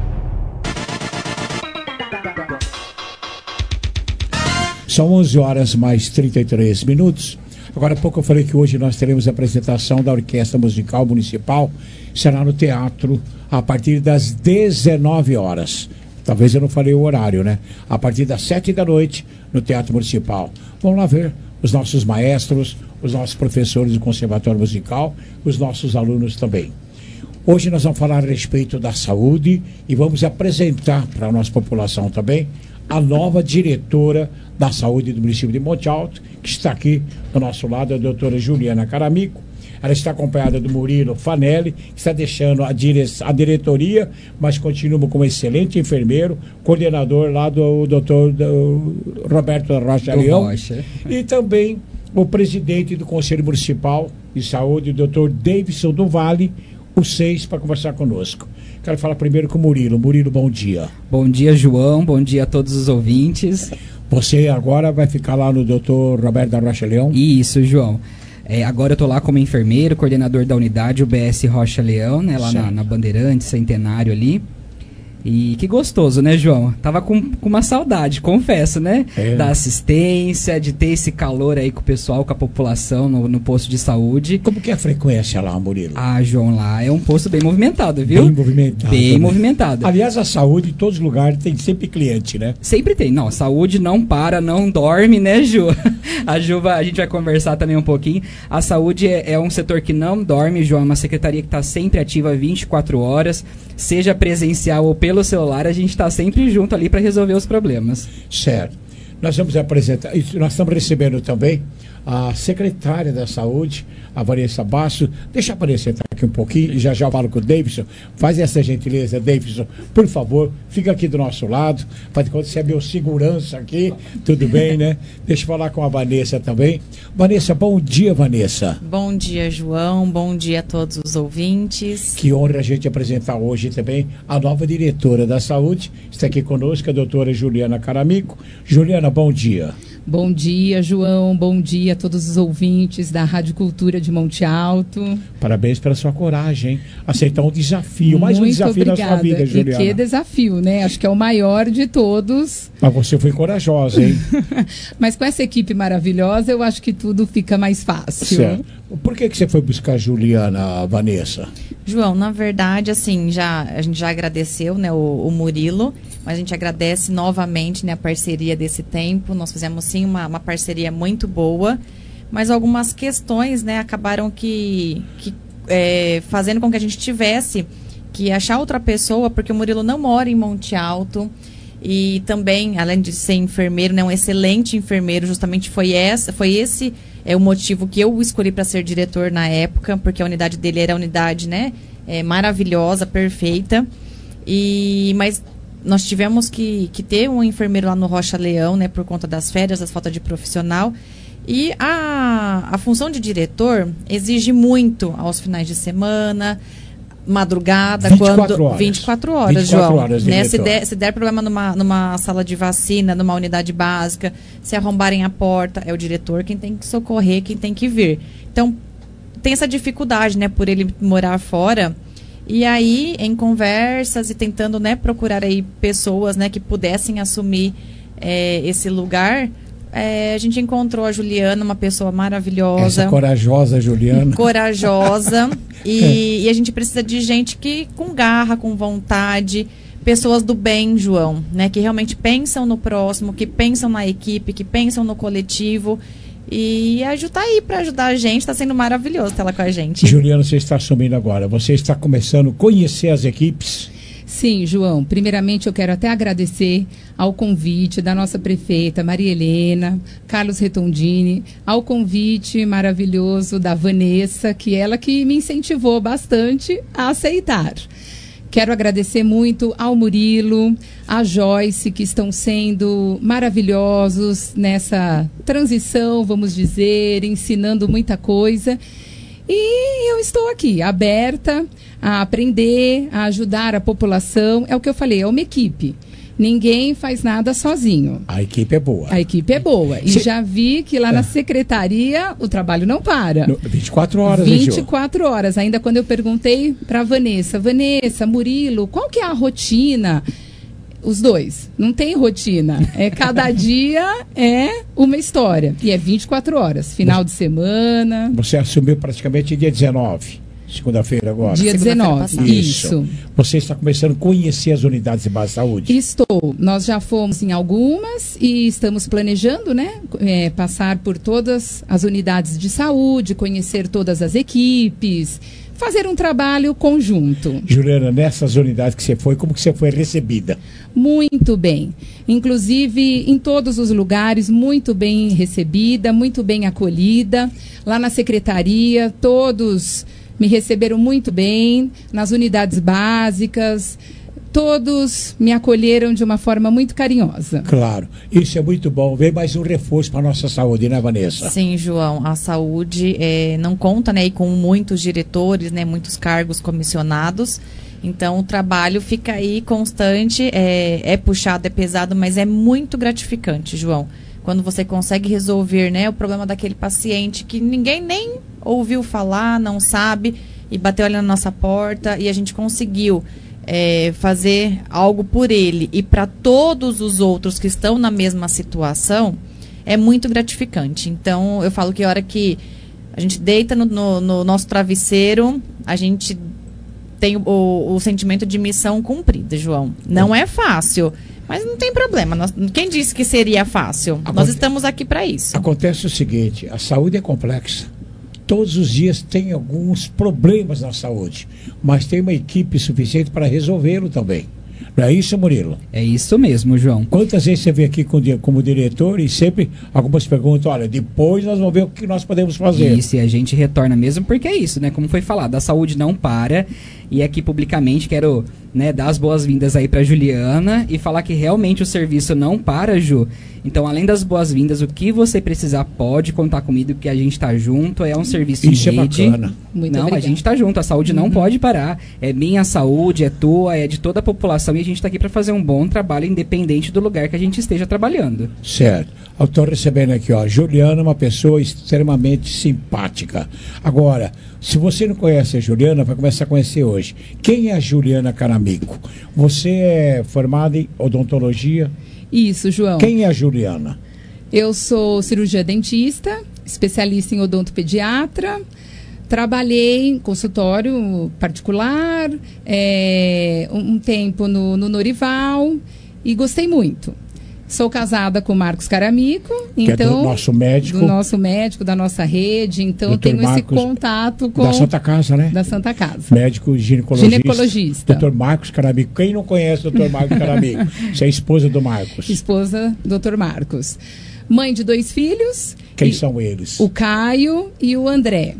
São onze horas mais trinta e três minutos. Agora há pouco eu falei que hoje nós teremos a apresentação da Orquestra Musical Municipal. Será no teatro a partir das dezenove horas. Talvez eu não falei o horário, né? A partir das sete da noite no Teatro Municipal. Vamos lá ver os nossos maestros, os nossos professores do Conservatório Musical, os nossos alunos também. Hoje nós vamos falar a respeito da saúde e vamos apresentar para a nossa população também a nova diretora da saúde do município de Monte Alto, que está aqui do nosso lado, a doutora Juliana Caramico. Ela está acompanhada do Murilo Fanelli, que está deixando a, dire... a diretoria, mas continua como excelente enfermeiro, coordenador lá do doutor do Roberto Rocha Leão. E também o presidente do Conselho Municipal de Saúde, o doutor Davidson do Vale, o seis, para conversar conosco. Quero falar primeiro com o Murilo. Murilo, bom dia. Bom dia, João. Bom dia a todos os ouvintes. Você agora vai ficar lá no doutor Roberto da Rocha Leão? Isso, João. É, agora eu estou lá como enfermeiro, coordenador da unidade U B S Rocha Leão, né, lá na, na Bandeirantes, Centenário ali. E que gostoso, né, João? Tava com, com uma saudade, confesso, né? É. Da assistência, de ter esse calor aí com o pessoal, com a população no, no posto de saúde. Como que é a frequência lá, Murilo? Ah, João, lá é um posto bem movimentado, viu? Bem movimentado. Bem também. movimentado. Aliás, a saúde em todos os lugares tem sempre cliente, né? Sempre tem. Não, a saúde não para, não dorme, né, Ju? A Ju, vai, a gente vai conversar também um pouquinho. A saúde é, é um setor que não dorme, João. É uma secretaria que está sempre ativa vinte e quatro horas, seja presencial ou pelo celular, a gente está sempre junto ali para resolver os problemas. Certo. nós vamos apresentar, nós estamos recebendo também a secretária da Saúde, a Vanessa Basso. Deixa eu apresentar aqui um pouquinho e já já eu falo com o Davidson. Faz essa gentileza, Davidson, por favor, fica aqui do nosso lado, faz de conta que você é meu segurança aqui, tudo bem, né? Deixa eu falar com a Vanessa também. Vanessa, bom dia, Vanessa. Bom dia, João, bom dia a todos os ouvintes. Que honra a gente apresentar hoje também a nova diretora da Saúde. Está aqui conosco a doutora Juliana Caramico. Juliana, bom dia. Bom dia, João. Bom dia a todos os ouvintes da Rádio Cultura de Monte Alto. Parabéns pela sua coragem, hein? Aceitar um desafio, mais um Muito desafio obrigada. na sua vida, Juliana. E que desafio, né? Acho que é o maior de todos. Mas você foi corajosa, hein? Mas com essa equipe maravilhosa, eu acho que tudo fica mais fácil. Certo. Por que, que você foi buscar a Juliana, Vanessa? João, na verdade, assim, já, a gente já agradeceu, né, o, o Murilo, mas a gente agradece novamente, né, a parceria desse tempo. Nós fizemos, sim, uma, uma parceria muito boa, mas algumas questões, né, acabaram que, que é, fazendo com que a gente tivesse que achar outra pessoa, porque o Murilo não mora em Monte Alto. E também, além de ser enfermeiro, né, um excelente enfermeiro, justamente foi, essa, foi esse é, o motivo que eu escolhi para ser diretor na época, porque a unidade dele era a unidade, né, é, maravilhosa, perfeita. E, mas nós tivemos que, que ter um enfermeiro lá no Rocha Leão, né, por conta das férias, das faltas de profissional. E a, a função de diretor exige muito aos finais de semana, madrugada, vinte e quatro quando horas. vinte e quatro horas, vinte e quatro João, horas, né? Se der, se der problema numa, numa sala de vacina, numa unidade básica, se arrombarem a porta, é o diretor quem tem que socorrer, quem tem que vir. Então, tem essa dificuldade, né, por ele morar fora. E aí, em conversas e tentando, né, procurar aí pessoas, né, que pudessem assumir é, esse lugar, é, a gente encontrou a Juliana, uma pessoa maravilhosa. Essa corajosa Juliana. Corajosa. E, e a gente precisa de gente que com garra, com vontade, pessoas do bem, João, né? Que realmente pensam no próximo, que pensam na equipe, que pensam no coletivo. E a Ju tá aí para ajudar a gente, está sendo maravilhoso ter ela com a gente. Juliana, você está assumindo agora, você está começando a conhecer as equipes. Sim, João. Primeiramente, eu quero até agradecer ao convite da nossa prefeita Maria Helena, Carlos Retondini, ao convite maravilhoso da Vanessa, que ela que me incentivou bastante a aceitar. Quero agradecer muito ao Murilo, à Joyce, que estão sendo maravilhosos nessa transição, vamos dizer, ensinando muita coisa. E eu estou aqui, aberta a aprender, a ajudar a população. É o que eu falei, é uma equipe. Ninguém faz nada sozinho. A equipe é boa. A equipe é boa. E Cê... já vi que lá é. na secretaria o trabalho não para. No, vinte e quatro horas, vinte e quatro horas. Ainda quando eu perguntei para Vanessa, Vanessa, Murilo, qual que é a rotina? Os dois. Não tem rotina. É cada dia é uma história. E é vinte e quatro horas. Final de semana. Você assumiu praticamente dia dezenove. Segunda-feira agora. Dia dezenove, isso. isso. Você está começando a conhecer as unidades de base de saúde? Estou. Nós já fomos em algumas e estamos planejando, né? É, passar por todas as unidades de saúde, conhecer todas as equipes, fazer um trabalho conjunto. Juliana, nessas unidades que você foi, como que você foi recebida? Muito bem. Inclusive, em todos os lugares, muito bem recebida, muito bem acolhida. Lá na secretaria, todos me receberam muito bem, nas unidades básicas, todos me acolheram de uma forma muito carinhosa. Claro, isso é muito bom. Vem mais um reforço para a nossa saúde, né, Vanessa? Sim, João, a saúde é, não conta, né, com muitos diretores, né, muitos cargos comissionados. Então, o trabalho fica aí constante, é, é puxado, é pesado, mas é muito gratificante, João. Quando você consegue resolver, né, o problema daquele paciente que ninguém nem ouviu falar, não sabe, e bateu ali na nossa porta, e a gente conseguiu é, fazer algo por ele e para todos os outros que estão na mesma situação, é muito gratificante. Então, eu falo que a hora que a gente deita no, no, no nosso travesseiro, a gente tem o, o, o sentimento de missão cumprida, João. Não é fácil, mas não tem problema. Nós, quem disse que seria fácil? Aconte... Nós estamos aqui para isso. Acontece o seguinte, a saúde é complexa. Todos os dias tem alguns problemas na saúde, mas tem uma equipe suficiente para resolvê-lo também. Não é isso, Murilo? É isso mesmo, João. Quantas vezes você vem aqui com, como diretor e sempre algumas perguntam, olha, depois nós vamos ver o que nós podemos fazer. Isso, e a gente retorna mesmo, porque é isso, né? Como foi falado, a saúde não para. E aqui publicamente quero, né, dar as boas-vindas aí pra Juliana e falar que realmente o serviço não para, Ju. Então, além das boas-vindas, o que você precisar pode contar comigo, que a gente tá junto, é um serviço Isso em rede. é bacana. Muito não, obrigada. A gente tá junto, a saúde uhum. não pode parar. É minha saúde, é tua, é de toda a população e a gente tá aqui para fazer um bom trabalho independente do lugar que a gente esteja trabalhando. Certo. Eu tô recebendo aqui, ó, Juliana, uma pessoa extremamente simpática. Agora, se você não conhece a Juliana, vai começar a conhecer hoje. Quem é a Juliana Caramico? Você é formada em odontologia? Isso, João. Quem é a Juliana? Eu sou cirurgia dentista, especialista em odontopediatra. Trabalhei em consultório particular, é, um, um tempo no, no Norival e gostei muito. Sou casada com o Marcos Caramico, que então, é do nosso médico. Do nosso médico, da nossa rede, então doutor tenho Marcos, esse contato com... Da Santa Casa, né? Da Santa Casa. Médico ginecologista. Ginecologista. doutor Marcos Caramico. Quem não conhece o doutor Marcos Caramico? Você é esposa do Marcos. Esposa do doutor Marcos. Mãe de dois filhos. Quem são eles? O Caio e o André.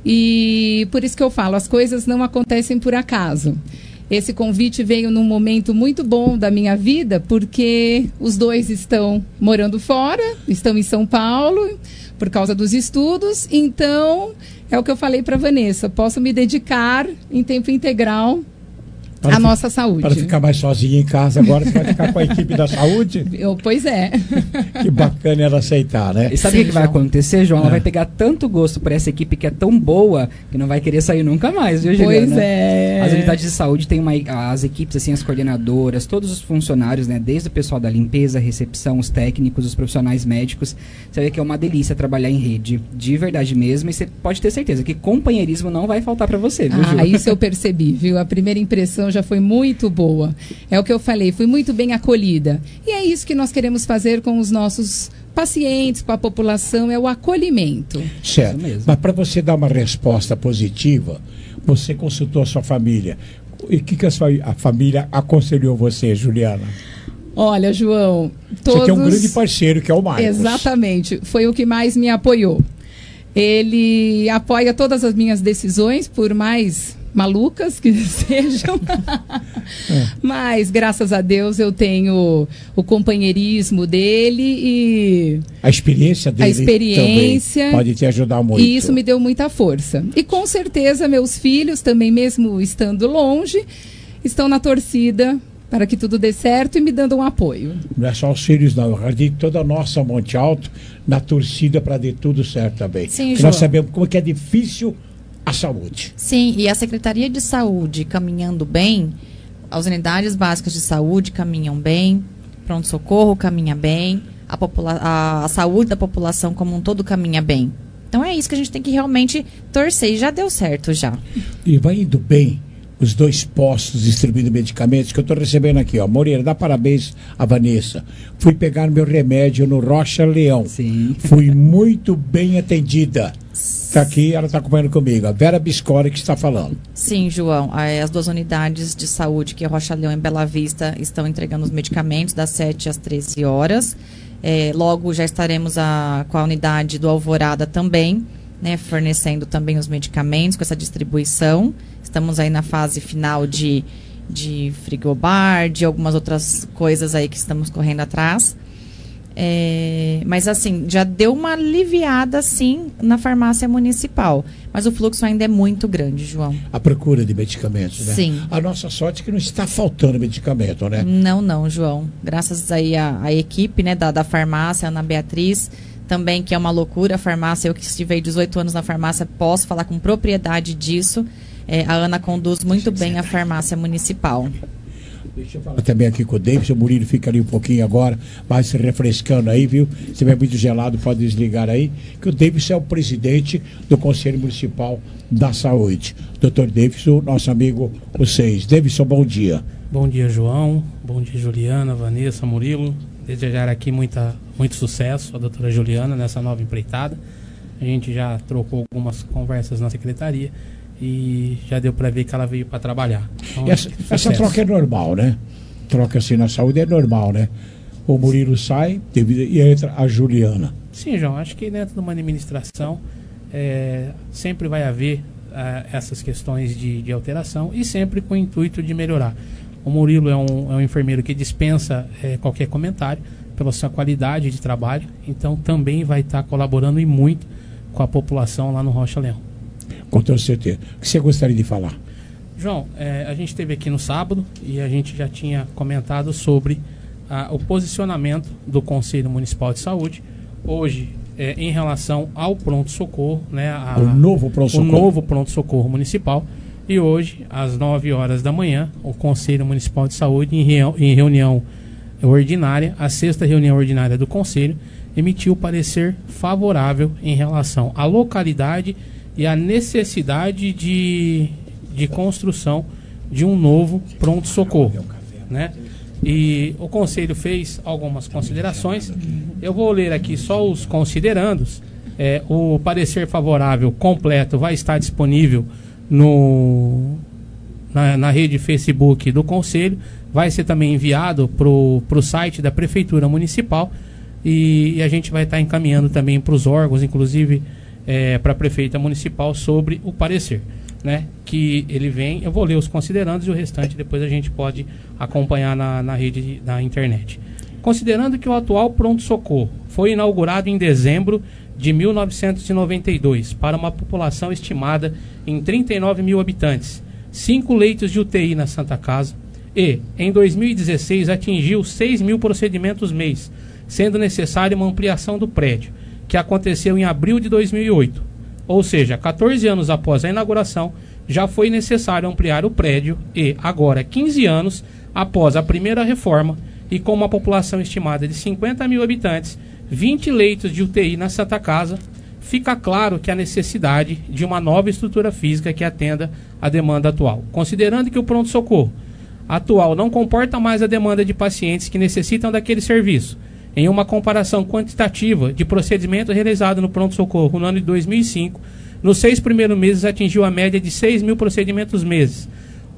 E por isso que eu falo, as coisas não acontecem por acaso. Esse convite veio num momento muito bom da minha vida, porque os dois estão morando fora, estão em São Paulo, por causa dos estudos. Então, é o que eu falei para Vanessa, posso me dedicar em tempo integral Para a fi- nossa saúde. Para ficar mais sozinha em casa agora, você vai ficar com a equipe da saúde? Eu, pois é. Que bacana ela aceitar, né? E sabe o que, que vai acontecer, João? Ela é. vai pegar tanto gosto por essa equipe que é tão boa que não vai querer sair nunca mais, viu, Juliana? Pois é. As unidades de saúde têm uma, as equipes, assim, as coordenadoras, todos os funcionários, né? Desde o pessoal da limpeza, recepção, os técnicos, os profissionais médicos. Você vê que é uma delícia trabalhar em rede, de verdade mesmo. E você pode ter certeza que companheirismo não vai faltar para você, viu, Ju? Ah, isso eu percebi, viu? A primeira impressão já foi muito boa. É o que eu falei, fui muito bem acolhida. E é isso que nós queremos fazer com os nossos pacientes, com a população, é o acolhimento. Certo. Mas para você dar uma resposta positiva, você consultou a sua família. E o que, que a, sua, a família aconselhou você, Juliana? Olha, João, todos... Você tem um grande parceiro, que é o Marcos. Exatamente. Foi o que mais me apoiou. Ele apoia todas as minhas decisões, por mais malucas que sejam. É. Mas, graças a Deus, eu tenho o companheirismo dele e... A experiência dele a experiência, também pode te ajudar muito. E isso me deu muita força. E, com certeza, meus filhos, também mesmo estando longe, estão na torcida para que tudo dê certo e me dando um apoio. Não é só os filhos, não. Eu acredito toda a nossa Monte Alto na torcida para dar tudo certo também. Sim, Porque nós sabemos como é que é difícil a saúde. Sim, e a Secretaria de Saúde caminhando bem, as unidades básicas de saúde caminham bem, pronto-socorro caminha bem, a, popula- a, a saúde da população como um todo caminha bem. Então é isso que a gente tem que realmente torcer, e já deu certo já. E vai indo bem os dois postos distribuindo medicamentos que eu estou recebendo aqui, ó. Moreira, dá parabéns a Vanessa. Fui pegar meu remédio no Rocha Leão. Sim. Fui muito bem atendida. Está aqui, ela está acompanhando comigo. A Vera Biscori que está falando. Sim, João. As duas unidades de saúde, que é Rocha Leão e Bela Vista, estão entregando os medicamentos das sete às treze horas. É, logo já estaremos a, com a unidade do Alvorada também, né, fornecendo também os medicamentos com essa distribuição. Estamos aí na fase final de, de frigobar, de algumas outras coisas aí que estamos correndo atrás. É, mas assim, já deu uma aliviada sim na farmácia municipal. Mas o fluxo ainda é muito grande, João. A procura de medicamentos, né? Sim. A nossa sorte é que não está faltando medicamento, né? Não, não, João. Graças aí à, à equipe, né, da, da farmácia, Ana Beatriz, também, que é uma loucura a farmácia. Eu que estive dezoito anos na farmácia, posso falar com propriedade disso. É, a Ana conduz muito bem a farmácia municipal. Deixa eu falar também aqui com o Davidson. O Murilo fica ali um pouquinho agora, vai se refrescando aí, viu? Se estiver muito gelado, pode desligar aí. Que o Davidson é o presidente do Conselho Municipal da Saúde. doutor Davidson, nosso amigo vocês. Davidson, bom dia. Bom dia, João. Bom dia, Juliana, Vanessa, Murilo. Desejar aqui muita, muito sucesso à doutora Juliana nessa nova empreitada. A gente já trocou algumas conversas na secretaria e já deu para ver que ela veio para trabalhar. Então, essa, essa troca é normal, né? troca assim na saúde é normal, né? O Murilo sai devido, e entra a Juliana. Sim, João, acho que dentro de uma administração é, sempre vai haver é, essas questões de, de alteração e sempre com o intuito de melhorar. O Murilo é um, é um enfermeiro que dispensa é, qualquer comentário pela sua qualidade de trabalho, então também vai estar colaborando e muito com a população lá no Rocha Leão. Com toda certeza. O que você gostaria de falar? João, é, a gente esteve aqui no sábado e a gente já tinha comentado sobre a, o posicionamento do Conselho Municipal de Saúde hoje é, em relação ao pronto-socorro, né, a, o novo pronto-socorro. O novo pronto-socorro municipal. E hoje, às nove horas da manhã, o Conselho Municipal de Saúde, em, reu, em reunião ordinária, a sexta reunião ordinária do Conselho, emitiu parecer favorável em relação à localidade e à necessidade de, de construção de um novo pronto-socorro, né? E o Conselho fez algumas considerações. Eu vou ler aqui só os considerandos. É, o parecer favorável completo vai estar disponível no, na, na rede Facebook do Conselho. Vai ser também enviado para o site da Prefeitura Municipal e, e a gente vai estar encaminhando também para os órgãos, inclusive é, para a Prefeita Municipal, sobre o parecer, né? Que ele vem, eu vou ler os considerandos e o restante depois a gente pode acompanhar na, na rede da internet. Considerando que o atual pronto-socorro foi inaugurado em dezembro de mil novecentos e noventa e dois para uma população estimada em trinta e nove mil habitantes, cinco leitos de U T I na Santa Casa e, em dois mil e dezesseis, atingiu seis mil procedimentos mês, sendo necessária uma ampliação do prédio, que aconteceu em abril de dois mil e oito. Ou seja, quatorze anos após a inauguração, já foi necessário ampliar o prédio e, agora, quinze anos após a primeira reforma e com uma população estimada de cinquenta mil habitantes, vinte leitos de U T I na Santa Casa, fica claro que há necessidade de uma nova estrutura física que atenda à demanda atual. Considerando que o pronto-socorro atual não comporta mais a demanda de pacientes que necessitam daquele serviço, em uma comparação quantitativa de procedimento realizado no pronto-socorro no ano de dois mil e cinco, nos seis primeiros meses atingiu a média de seis mil procedimentos meses.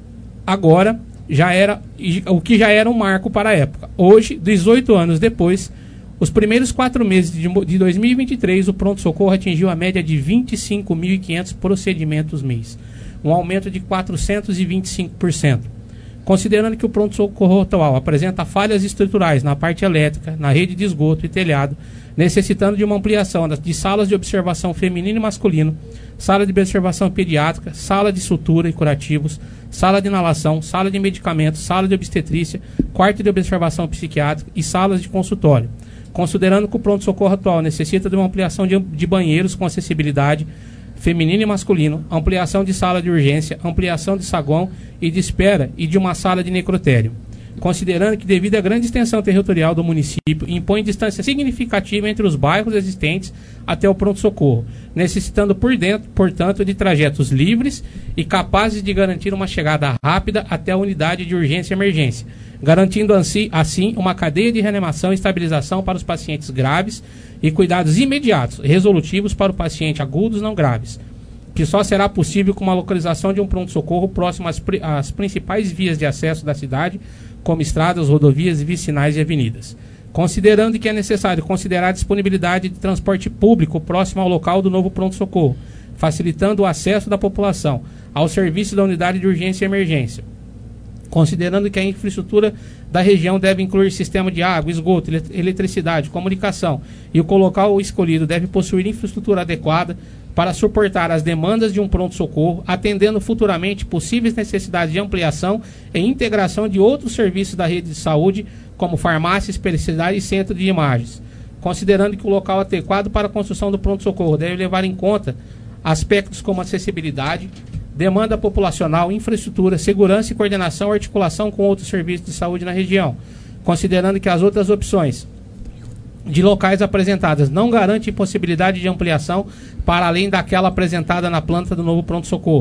Agora, já era, o que já era um marco para a época. Hoje, dezoito anos depois, os primeiros quatro meses de, de dois mil e vinte e três, o pronto-socorro atingiu a média de vinte e cinco mil e quinhentos procedimentos mês, um aumento de quatrocentos e vinte e cinco por cento. Considerando que o pronto-socorro atual apresenta falhas estruturais na parte elétrica, na rede de esgoto e telhado, necessitando de uma ampliação de salas de observação feminino e masculino, sala de observação pediátrica, sala de sutura e curativos, sala de inalação, sala de medicamentos, sala de obstetrícia, quarto de observação psiquiátrica e salas de consultório. Considerando que o pronto-socorro atual necessita de uma ampliação de, de banheiros com acessibilidade feminino e masculino, ampliação de sala de urgência, ampliação de saguão e de espera e de uma sala de necrotério. Considerando que, devido à grande extensão territorial do município, impõe distância significativa entre os bairros existentes até o pronto-socorro, necessitando, por dentro, portanto, de trajetos livres e capazes de garantir uma chegada rápida até a unidade de urgência e emergência, garantindo assim uma cadeia de reanimação e estabilização para os pacientes graves e cuidados imediatos, resolutivos para o paciente agudos não graves, que só será possível com uma localização de um pronto-socorro próximo às, às principais vias de acesso da cidade, como estradas, rodovias, vicinais e avenidas. Considerando que é necessário considerar a disponibilidade de transporte público próximo ao local do novo pronto-socorro, facilitando o acesso da população ao serviço da unidade de urgência e emergência. Considerando que a infraestrutura da região deve incluir sistema de água, esgoto, eletricidade, comunicação e o local escolhido deve possuir infraestrutura adequada para suportar as demandas de um pronto-socorro, atendendo futuramente possíveis necessidades de ampliação e integração de outros serviços da rede de saúde, como farmácia, especialidade e centro de imagens. Considerando que o local adequado para a construção do pronto-socorro deve levar em conta aspectos como acessibilidade, demanda populacional, infraestrutura, segurança e coordenação, articulação com outros serviços de saúde na região. Considerando que as outras opções de locais apresentadas não garantem possibilidade de ampliação para além daquela apresentada na planta do novo pronto-socorro.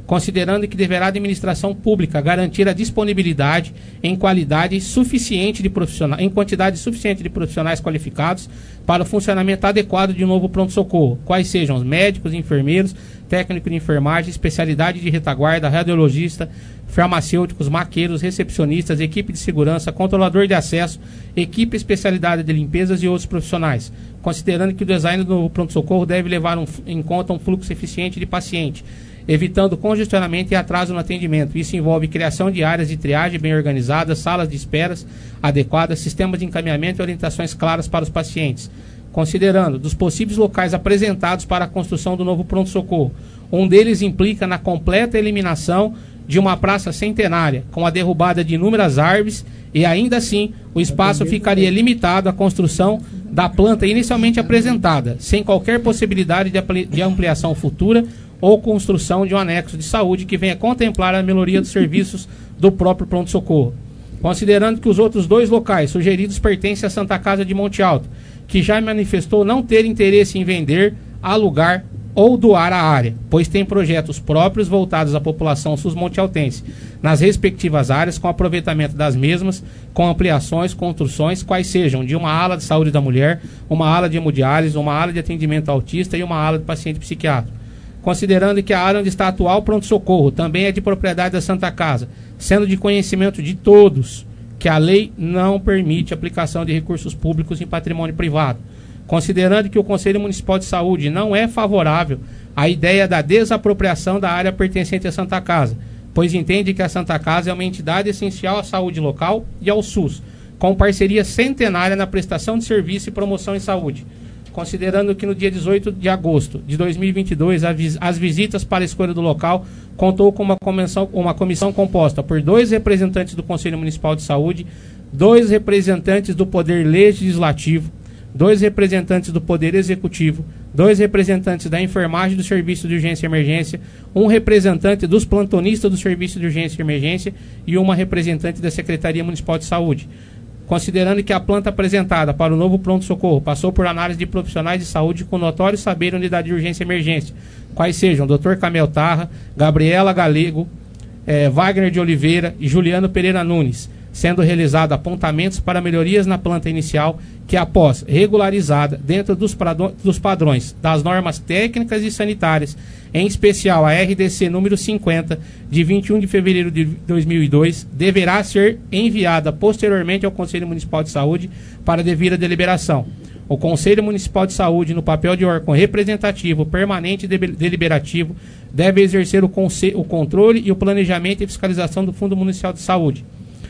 considerando que deverá a administração pública garantir a disponibilidade em qualidade suficiente de profissionais, em quantidade suficiente de profissionais qualificados para o funcionamento adequado de um novo pronto-socorro, quais sejam os médicos, enfermeiros, técnico de enfermagem, especialidade de retaguarda, radiologista, farmacêuticos, maqueiros, recepcionistas, equipe de segurança, controlador de acesso, equipe especialidade de limpezas e outros profissionais, considerando que o design do novo pronto-socorro deve levar um, em conta um fluxo eficiente de paciente, evitando congestionamento e atraso no atendimento. Isso envolve criação de áreas de triagem bem organizadas, salas de esperas adequadas, sistemas de encaminhamento e orientações claras para os pacientes. Considerando dos possíveis locais apresentados para a construção do novo pronto-socorro, um deles implica na completa eliminação de uma praça centenária, com a derrubada de inúmeras árvores, e ainda assim o espaço ficaria limitado à construção da planta inicialmente apresentada, sem qualquer possibilidade de ampliação futura ou construção de um anexo de saúde que venha contemplar a melhoria dos serviços do próprio pronto-socorro. Considerando que os outros dois locais sugeridos pertencem à Santa Casa de Monte Alto, que já manifestou não ter interesse em vender, alugar ou doar a área, pois tem projetos próprios voltados à população sus-montealtense, nas respectivas áreas, com aproveitamento das mesmas, com ampliações, construções, quais sejam de uma ala de saúde da mulher, uma ala de hemodiálise, uma ala de atendimento autista e uma ala de paciente psiquiátrico. Considerando que a área onde está a atual pronto-socorro também é de propriedade da Santa Casa, sendo de conhecimento de todos que a lei não permite aplicação de recursos públicos em patrimônio privado. Considerando que o Conselho Municipal de Saúde não é favorável à ideia da desapropriação da área pertencente à Santa Casa, pois entende que a Santa Casa é uma entidade essencial à saúde local e ao SUS, com parceria centenária na prestação de serviço e promoção em saúde. Considerando que no dia dezoito de agosto de dois mil e vinte e dois, as visitas para a escolha do local contou com uma comissão, uma comissão composta por dois representantes do Conselho Municipal de Saúde, dois representantes do Poder Legislativo, dois representantes do Poder Executivo, dois representantes da enfermagem do Serviço de Urgência e Emergência, um representante dos plantonistas do Serviço de Urgência e Emergência e uma representante da Secretaria Municipal de Saúde. Considerando que a planta apresentada para o novo pronto-socorro passou por análise de profissionais de saúde com notório saber unidade de urgência e emergência, quais sejam doutor Camel Tarra, Gabriela Galego, eh, Wagner de Oliveira e Juliano Pereira Nunes, sendo realizados apontamentos para melhorias na planta inicial, que após regularizada dentro dos, dos padrões das normas técnicas e sanitárias, em especial a R D C número cinquenta, de vinte e um de fevereiro de dois mil e dois, deverá ser enviada posteriormente ao Conselho Municipal de Saúde para devida deliberação. O Conselho Municipal de Saúde, no papel de órgão representativo, permanente e deliberativo, deve exercer o, o controle e o planejamento e fiscalização do Fundo Municipal de Saúde.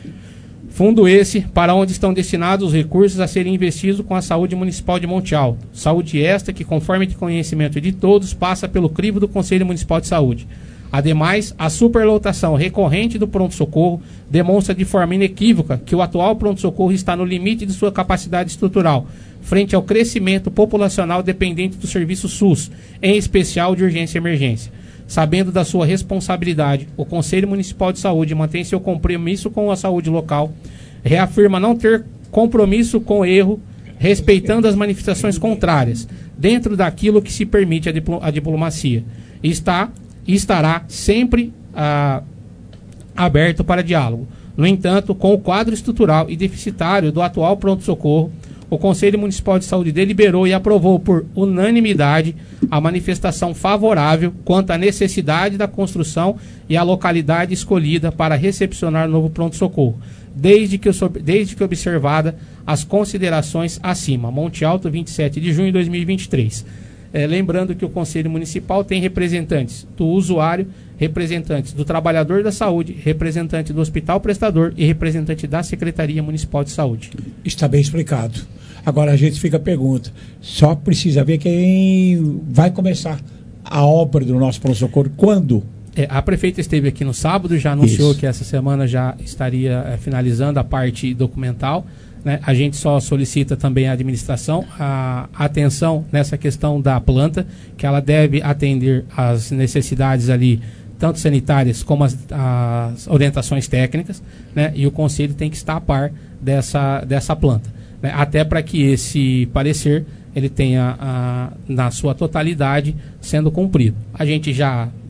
Fundo esse para onde estão destinados os recursos a serem investidos com a saúde municipal de Monte Alto. Saúde esta que, conforme de conhecimento de todos, passa pelo crivo do Conselho Municipal de Saúde. Ademais, a superlotação recorrente do pronto-socorro demonstra de forma inequívoca que o atual pronto-socorro está no limite de sua capacidade estrutural, frente ao crescimento populacional dependente do serviço SUS, em especial de urgência e emergência. Sabendo da sua responsabilidade, o Conselho Municipal de Saúde mantém seu compromisso com a saúde local, reafirma não ter compromisso com o erro, respeitando as manifestações contrárias, dentro daquilo que se permite a, diplo- a diplomacia. E está e estará sempre ah, aberto para diálogo. No entanto, com o quadro estrutural e deficitário do atual pronto-socorro, o Conselho Municipal de Saúde deliberou e aprovou por unanimidade a manifestação favorável quanto à necessidade da construção e a localidade escolhida para recepcionar o novo pronto-socorro, desde que, desde que observada as considerações acima. Monte Alto, vinte e sete de junho de dois mil e vinte e três. É, lembrando que o Conselho Municipal tem representantes do usuário, representantes do trabalhador da saúde, representante do hospital prestador e representante da Secretaria Municipal de Saúde. Está bem explicado. Agora a gente fica a pergunta, só precisa ver quem vai começar a obra do nosso pronto-socorro, quando? É, a prefeita esteve aqui no sábado, já anunciou Isso. que essa semana já estaria é, finalizando a parte documental, né? A gente só solicita também à administração a atenção nessa questão da planta, que ela deve atender às necessidades ali, tanto sanitárias como as, as orientações técnicas, né? E o Conselho tem que estar a par dessa, dessa planta, né? Até para que esse parecer ele tenha a, na sua totalidade sendo cumprido. A gente já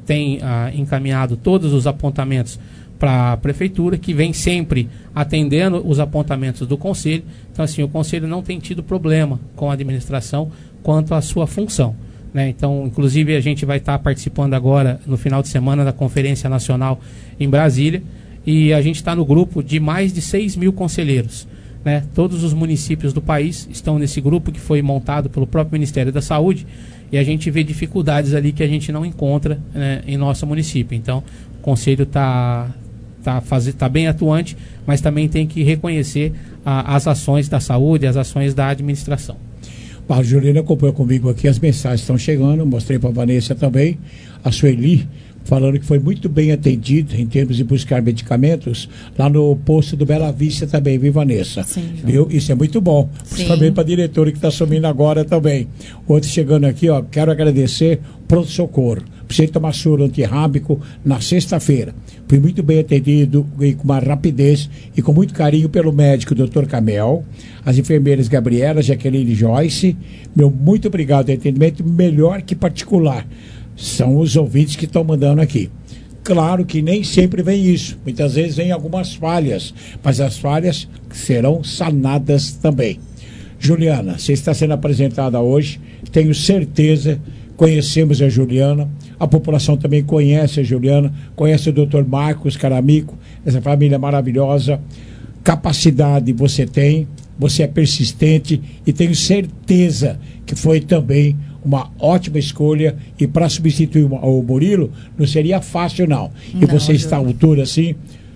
tem ah, encaminhado todos os apontamentos para a Prefeitura, que vem sempre atendendo os apontamentos do Conselho. Então, assim, o Conselho não tem tido problema com a administração quanto à sua função, né? Então, inclusive, a gente vai estar tá participando agora, no final de semana, da Conferência Nacional em Brasília, e a gente está no grupo de mais de seis mil conselheiros, né? Todos os municípios do país estão nesse grupo que foi montado pelo próprio Ministério da Saúde, e a gente vê dificuldades ali que a gente não encontra, né, em nosso município. Então, o Conselho está tá tá bem atuante, mas também tem que reconhecer a, as ações da saúde, as ações da administração. A Juliana acompanhou comigo aqui, as mensagens estão chegando, mostrei para a Vanessa também, a Sueli, falando que foi muito bem atendida em termos de buscar medicamentos lá no posto do Bela Vista também, viu, Vanessa? Sim, viu? Isso é muito bom, principalmente para a diretora que está assumindo agora também. Outro chegando aqui, ó, quero agradecer pronto-socorro. Precisei tomar soro antirrábico na sexta-feira. Fui muito bem atendido e com uma rapidez e com muito carinho pelo médico doutor Camel, as enfermeiras Gabriela, Jaqueline e Joyce. Meu muito obrigado, atendimento melhor que particular. São os ouvintes que estão mandando aqui. Claro que nem sempre vem isso. Muitas vezes vem algumas falhas, mas as falhas serão sanadas também. Juliana, você está sendo apresentada hoje. Tenho certeza, conhecemos a Juliana. A população também conhece a Juliana, conhece o doutor Marcos Caramico, essa família maravilhosa. Capacidade você tem, você é persistente e tenho certeza que foi também uma ótima escolha, e para substituir o Murilo não seria fácil não. E não, você está à altura assim.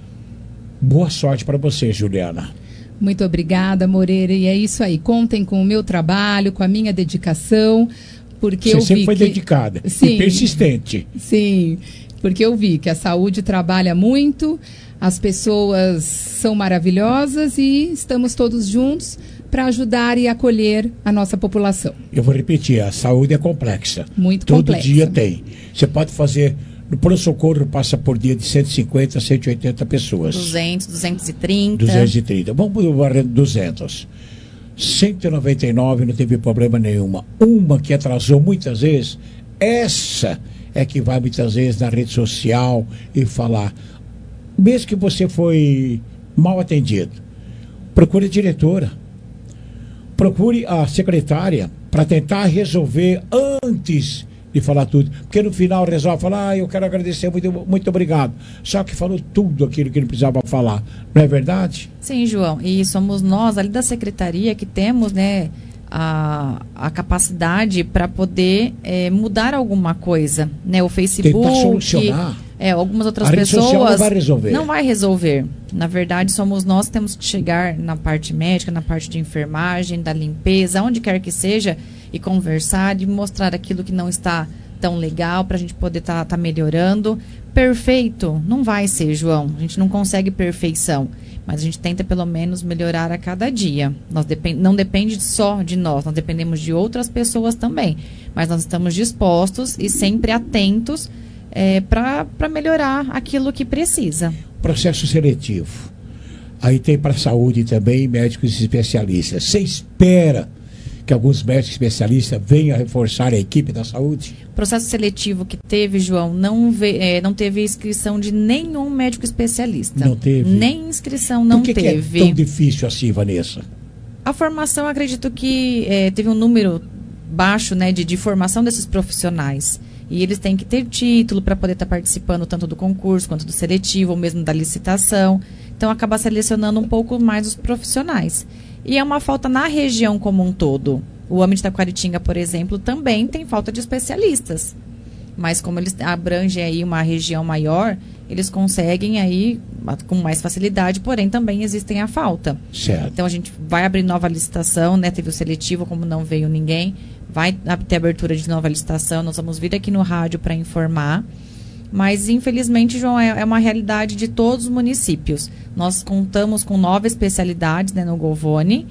Boa sorte para você, Juliana. Muito obrigada, Moreira, e é isso aí. Contem com o meu trabalho, com a minha dedicação, porque você eu sempre vi foi que... dedicada. Sim, e persistente. Sim, porque eu vi que a saúde trabalha muito, as pessoas são maravilhosas e estamos todos juntos para ajudar e acolher a nossa população. Eu vou repetir, a saúde é complexa. Muito Todo complexa. dia tem. Você pode fazer, no pronto-socorro passa por dia de cento e cinquenta a cento e oitenta pessoas. duzentos, duzentos e trinta. duzentos e trinta. Vamos para duzentos. cento e noventa e nove não teve problema nenhuma. Uma que atrasou muitas vezes, essa é que vai muitas vezes na rede social e falar. Mesmo que você foi mal atendido, procure a diretora. Procure a secretária para tentar resolver antes de falar tudo. Porque no final resolve falar, ah, eu quero agradecer, muito, muito obrigado. Só que falou tudo aquilo que ele precisava falar. Não é verdade? Sim, João. E somos nós ali da secretaria que temos, né, a, a capacidade para poder é, mudar alguma coisa. Né? O Facebook... Tentar solucionar. É, algumas outras a rede pessoas social não vai resolver. Não vai resolver. Na verdade, somos nós que temos que chegar na parte médica, na parte de enfermagem, da limpeza, onde quer que seja, e conversar, e mostrar aquilo que não está tão legal, para a gente poder estar tá, tá melhorando. Perfeito não vai ser, João. A gente não consegue perfeição, mas a gente tenta pelo menos melhorar a cada dia. Nós depend, não depende só de nós, nós dependemos de outras pessoas também. Mas nós estamos dispostos e sempre atentos É, para melhorar aquilo que precisa. Processo seletivo. Aí tem para a saúde também médicos especialistas. Você espera que alguns médicos especialistas venham reforçar a equipe da saúde? Processo seletivo que teve, João, não, vê, é, não teve inscrição de nenhum médico especialista. Não teve? Nem inscrição não Por que teve. Que é tão difícil assim, Vanessa? A formação, acredito que é, teve um número baixo, né, de, de formação desses profissionais. E eles têm que ter título para poder estar tá participando tanto do concurso quanto do seletivo, ou mesmo da licitação. Então, acaba selecionando um pouco mais os profissionais. E é uma falta na região como um todo. O AME de Taquaritinga, por exemplo, também tem falta de especialistas. Mas como eles abrangem aí uma região maior, eles conseguem aí com mais facilidade, porém também existem a falta. Certo. Então, a gente vai abrir nova licitação, né? Teve o seletivo, como não veio ninguém. Vai ter abertura de nova licitação, nós vamos vir aqui no rádio para informar. Mas, infelizmente, João, é, é uma realidade de todos os municípios. Nós contamos com nove especialidades, né, no Govone,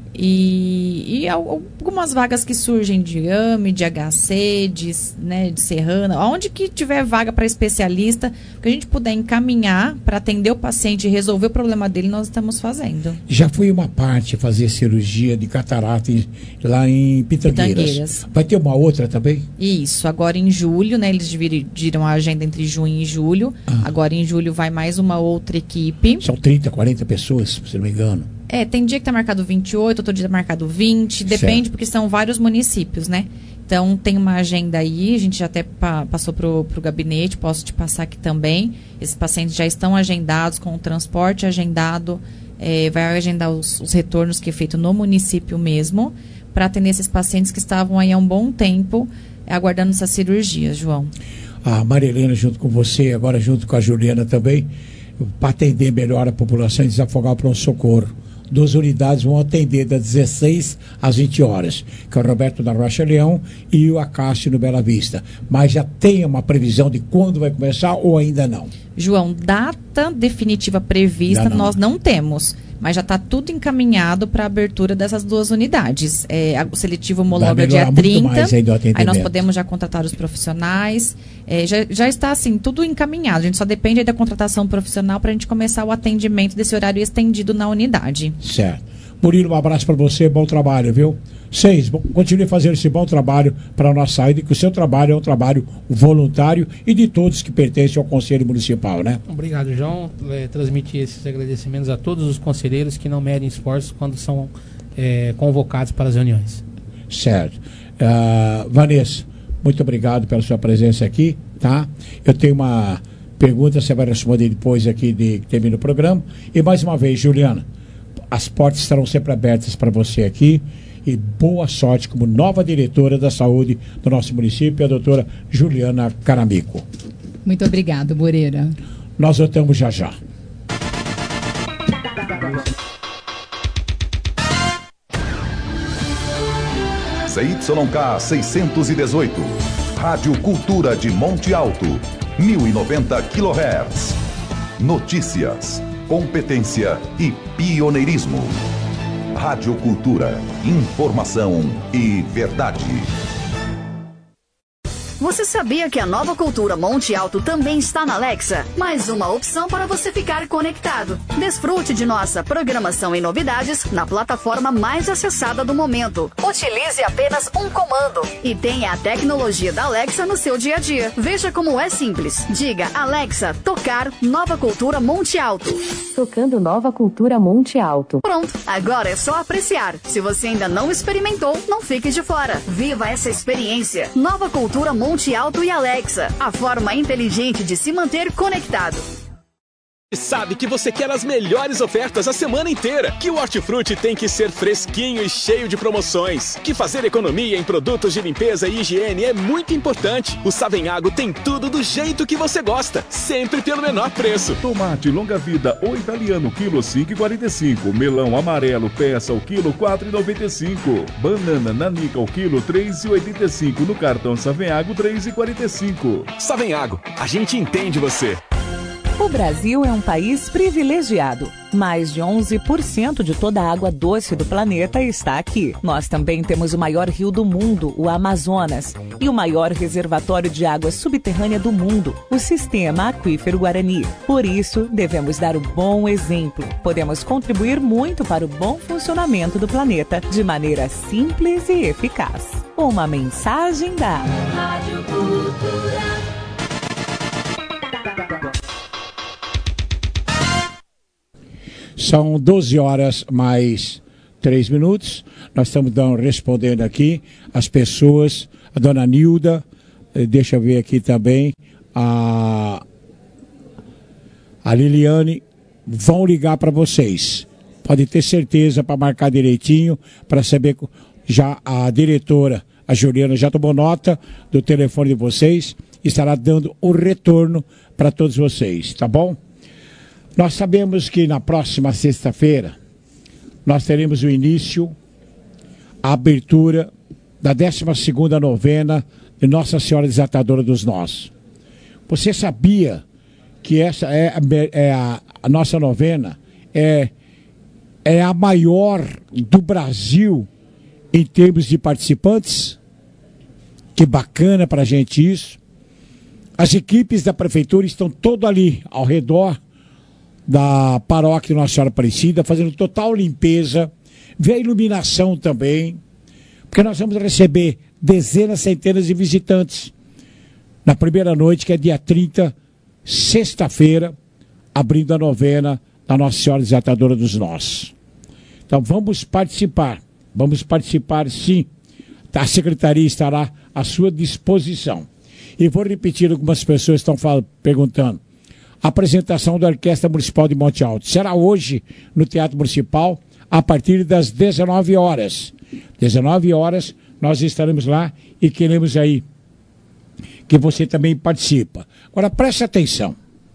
E, e algumas vagas que surgem de A M E, de H C, de, né, de Serrana, onde que tiver vaga para especialista, que a gente puder encaminhar para atender o paciente e resolver o problema dele, nós estamos fazendo. Já fui uma parte fazer cirurgia de catarata em, lá em Pitangueiras. Pitangueiras. Vai ter uma outra também? Isso, agora em julho, né, eles dividiram a agenda entre junho e julho. Ah. Agora em julho vai mais uma outra equipe. São trinta, quarenta pessoas, se não me engano. É, tem dia que está marcado vinte e oito, outro dia está marcado vinte, depende, certo. Porque são vários municípios, né? Então, tem uma agenda aí, a gente já até pa passou para o gabinete, posso te passar aqui também. Esses pacientes já estão agendados, com o transporte agendado, é, vai agendar os, os retornos que é feito no município mesmo, para atender esses pacientes que estavam aí há um bom tempo, é, aguardando essas cirurgias, João. A Marilena, junto com você, agora junto com a Juliana também, para atender melhor a população e desafogar o pronto-socorro. Duas unidades vão atender das dezesseis às vinte horas, que é o Roberto da Rocha Leão e o Acácio no Bela Vista. Mas já tem uma previsão de quando vai começar ou ainda não? João, data definitiva prevista não. nós não temos, mas já está tudo encaminhado para a abertura dessas duas unidades. É, o seletivo homologa dia trinta, aí, aí nós podemos já contratar os profissionais. É, já, já está assim, tudo encaminhado. A gente só depende aí da contratação profissional para a gente começar o atendimento desse horário estendido na unidade. Certo. Murilo, um abraço para você, bom trabalho, viu? Seis, continue fazendo esse bom trabalho para a nossa saída, que o seu trabalho é um trabalho voluntário e de todos que pertencem ao Conselho Municipal, né? Obrigado, João. É, transmitir esses agradecimentos a todos os conselheiros que não medem esforços quando são é, convocados para as reuniões. Certo. Uh, Vanessa, muito obrigado pela sua presença aqui, tá? Eu tenho uma pergunta, você vai responder depois aqui de que termina o programa. E mais uma vez, Juliana, as portas estarão sempre abertas para você aqui. E boa sorte como nova diretora da saúde do nosso município, a doutora Juliana Caramico. Muito obrigado, Moreira. Nós voltamos já já. C Y K seiscentos e dezoito, Rádio Cultura de Monte Alto, mil e noventa quilohertz. Notícias, competência e pioneirismo. Rádio Cultura, informação e verdade. Você sabia que a Nova Cultura Monte Alto também está na Alexa? Mais uma opção para você ficar conectado. Desfrute de nossa programação e novidades na plataforma mais acessada do momento. Utilize apenas um comando e tenha a tecnologia da Alexa no seu dia a dia. Veja como é simples. Diga, Alexa, tocar Nova Cultura Monte Alto. Tocando Nova Cultura Monte Alto. Pronto, agora é só apreciar. Se você ainda não experimentou, não fique de fora. Viva essa experiência. Nova Cultura Monte Monte Alto e Alexa, a forma inteligente de se manter conectado. Sabe que você quer as melhores ofertas a semana inteira, que o Hortifruti tem que ser fresquinho e cheio de promoções, que fazer economia em produtos de limpeza e higiene é muito importante. O Savenhago tem tudo do jeito que você gosta, sempre pelo menor preço. Tomate longa vida ou italiano, quilo cinco e quarenta e cinco. Melão amarelo, peça o quilo quatro e noventa e cinco. Banana nanica o quilo três e oitenta e cinco. No cartão Savenhago, três e quarenta e cinco. Savenhago, a gente entende você. O Brasil é um país privilegiado. Mais de onze por cento de toda a água doce do planeta está aqui. Nós também temos o maior rio do mundo, o Amazonas, e o maior reservatório de água subterrânea do mundo, o Sistema Aquífero Guarani. Por isso, devemos dar o bom exemplo. Podemos contribuir muito para o bom funcionamento do planeta de maneira simples e eficaz. Uma mensagem da Rádio Cultura. São doze horas mais três minutos. Nós estamos dando, respondendo aqui as pessoas. A dona Nilda, deixa eu ver aqui também. A, a Liliane vão ligar para vocês. Pode ter certeza para marcar direitinho, para saber. Já a diretora, a Juliana, já tomou nota do telefone de vocês. Estará dando o retorno para todos vocês, tá bom? Nós sabemos que na próxima sexta-feira nós teremos o início, a abertura da décima segunda novena de Nossa Senhora Desatadora dos Nós. Você sabia que essa é, é a, a nossa novena é, é a maior do Brasil em termos de participantes. Que bacana para a gente isso. As equipes da prefeitura estão todas ali ao redor da paróquia Nossa Senhora Aparecida, fazendo total limpeza, vê a iluminação também, porque nós vamos receber dezenas, centenas de visitantes na primeira noite, que é dia trinta, sexta-feira, abrindo a novena da Nossa Senhora Desatadora dos Nós. Então vamos participar, vamos participar sim. A secretaria estará à sua disposição. E vou repetir, algumas pessoas estão falando, perguntando. A apresentação da Orquestra Municipal de Monte Alto será hoje no Teatro Municipal, a partir das dezenove horas. dezenove horas nós estaremos lá e queremos aí que você também participa. Agora preste atenção,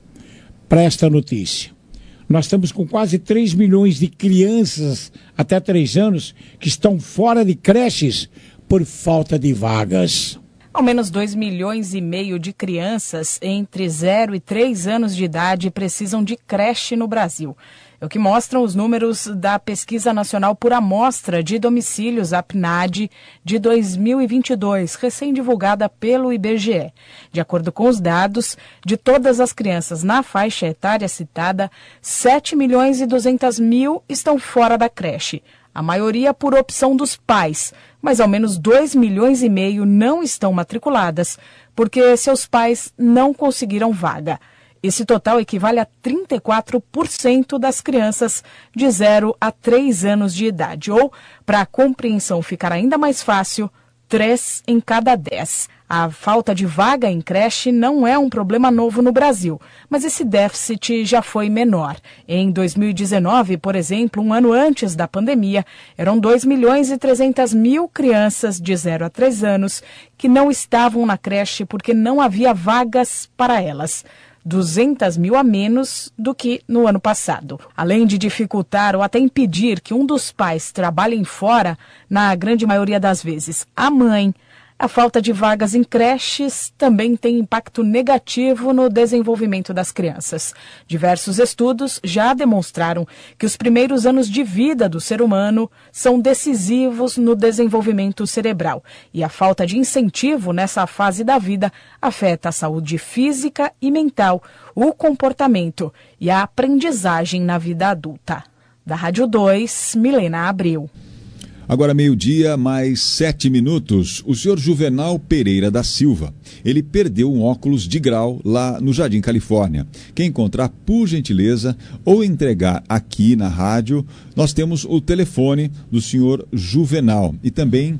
presta notícia. Nós estamos com quase três milhões de crianças até três anos que estão fora de creches por falta de vagas. Ao menos dois milhões e meio de crianças entre zero e três anos de idade precisam de creche no Brasil. É o que mostram os números da Pesquisa Nacional por Amostra de Domicílios, a P N A D, de dois mil e vinte e dois, recém-divulgada pelo I B G E. De acordo com os dados, de todas as crianças na faixa etária citada, sete milhões e duzentos mil estão fora da creche. A maioria por opção dos pais, mas ao menos dois milhões e meio não estão matriculadas, porque seus pais não conseguiram vaga. Esse total equivale a trinta e quatro por cento das crianças de zero a três anos de idade, ou, para a compreensão ficar ainda mais fácil, três em cada dez. A falta de vaga em creche não é um problema novo no Brasil, mas esse déficit já foi menor. Em dois mil e dezenove, por exemplo, um ano antes da pandemia, eram dois milhões e trezentos mil crianças de zero a três anos que não estavam na creche porque não havia vagas para elas. duzentos mil a menos do que no ano passado. Além de dificultar ou até impedir que um dos pais trabalhe fora, na grande maioria das vezes a mãe, a falta de vagas em creches também tem impacto negativo no desenvolvimento das crianças. Diversos estudos já demonstraram que os primeiros anos de vida do ser humano são decisivos no desenvolvimento cerebral e a falta de incentivo nessa fase da vida afeta a saúde física e mental, o comportamento e a aprendizagem na vida adulta. Da Rádio dois, Milena Abreu. Agora meio-dia, mais sete minutos, o senhor Juvenal Pereira da Silva. Ele perdeu um óculos de grau lá no Jardim Califórnia. Quem encontrar, por gentileza, ou entregar aqui na rádio, nós temos o telefone do senhor Juvenal e também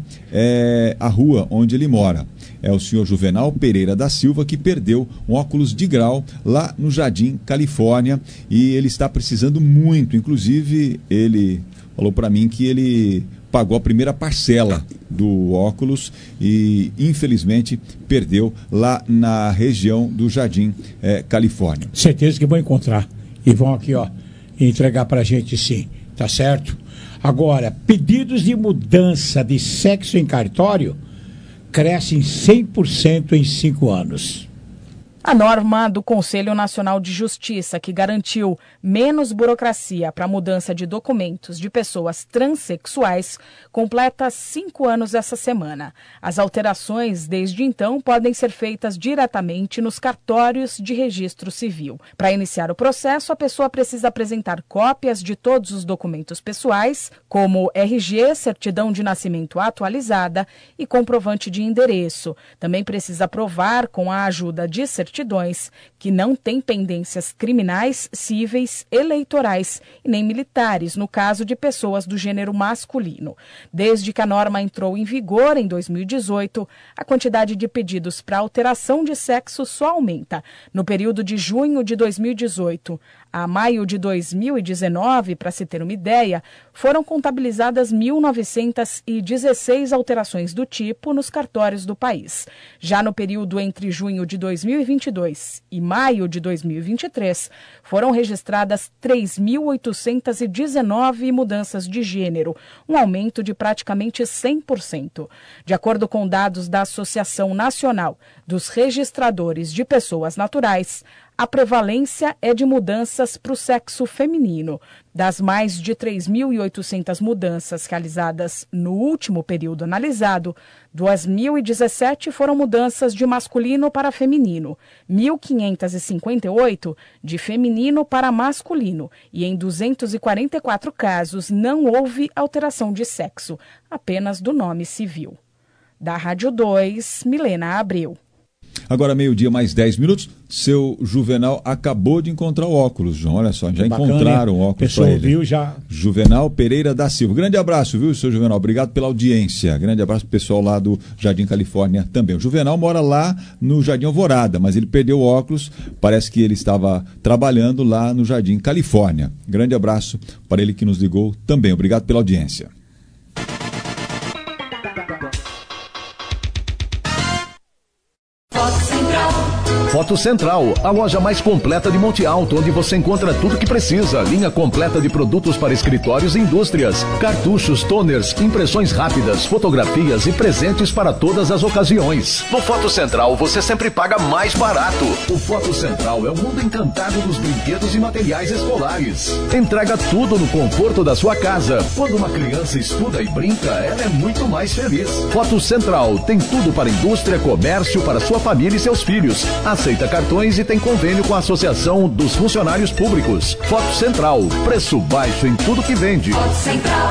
é, a rua onde ele mora. É o senhor Juvenal Pereira da Silva que perdeu um óculos de grau lá no Jardim Califórnia e ele está precisando muito. Inclusive, ele falou para mim que ele pagou a primeira parcela do óculos e, infelizmente, perdeu lá na região do Jardim é, Califórnia. Certeza que vão encontrar e vão aqui, ó, entregar pra gente sim, tá certo? Agora, pedidos de mudança de sexo em cartório crescem cem por cento em cinco anos. A norma do Conselho Nacional de Justiça, que garantiu menos burocracia para a mudança de documentos de pessoas transexuais, completa cinco anos essa semana. As alterações, desde então, podem ser feitas diretamente nos cartórios de registro civil. Para iniciar o processo, a pessoa precisa apresentar cópias de todos os documentos pessoais, como R G, certidão de nascimento atualizada e comprovante de endereço. Também precisa provar, com a ajuda de certidões, que não tem pendências criminais, cíveis, eleitorais e nem militares, no caso de pessoas do gênero masculino. Desde que a norma entrou em vigor em dois mil e dezoito, a quantidade de pedidos para alteração de sexo só aumenta. No período de junho de dois mil e dezoito a maio de dois mil e dezenove, para se ter uma ideia, foram contabilizadas mil novecentas e dezesseis alterações do tipo nos cartórios do país. Já no período entre junho de dois mil e vinte e dois e maio de dois mil e vinte e três, foram registradas três mil oitocentas e dezenove mudanças de gênero, um aumento de praticamente cem por cento. De acordo com dados da Associação Nacional dos Registradores de Pessoas Naturais, a prevalência é de mudanças para o sexo feminino. Das mais de três mil e oitocentas mudanças realizadas no último período analisado, duas mil e dezessete foram mudanças de masculino para feminino, mil quinhentas e cinquenta e oito de feminino para masculino e em duzentos e quarenta e quatro casos não houve alteração de sexo, apenas do nome civil. Da Rádio dois, Milena Abreu. Agora, meio-dia, mais dez minutos. Seu Juvenal acabou de encontrar o óculos, João. Olha só, já Bacana, encontraram o óculos para ele. Viu, já... Juvenal Pereira da Silva. Grande abraço, viu, seu Juvenal? Obrigado pela audiência. Grande abraço pro pessoal lá do Jardim Califórnia também. O Juvenal mora lá no Jardim Alvorada, mas ele perdeu o óculos. Parece que ele estava trabalhando lá no Jardim Califórnia. Grande abraço para ele que nos ligou também. Obrigado pela audiência. Foto Central, a loja mais completa de Monte Alto, onde você encontra tudo que precisa. Linha completa de produtos para escritórios e indústrias. Cartuchos, toners, impressões rápidas, fotografias e presentes para todas as ocasiões. No Foto Central, você sempre paga mais barato. O Foto Central é o mundo encantado dos brinquedos e materiais escolares. Entrega tudo no conforto da sua casa. Quando uma criança estuda e brinca, ela é muito mais feliz. Foto Central tem tudo para indústria, comércio, para sua família e seus filhos. Aceita cartões e tem convênio com a Associação dos Funcionários Públicos. Foto Central, preço baixo em tudo que vende. Foto Central.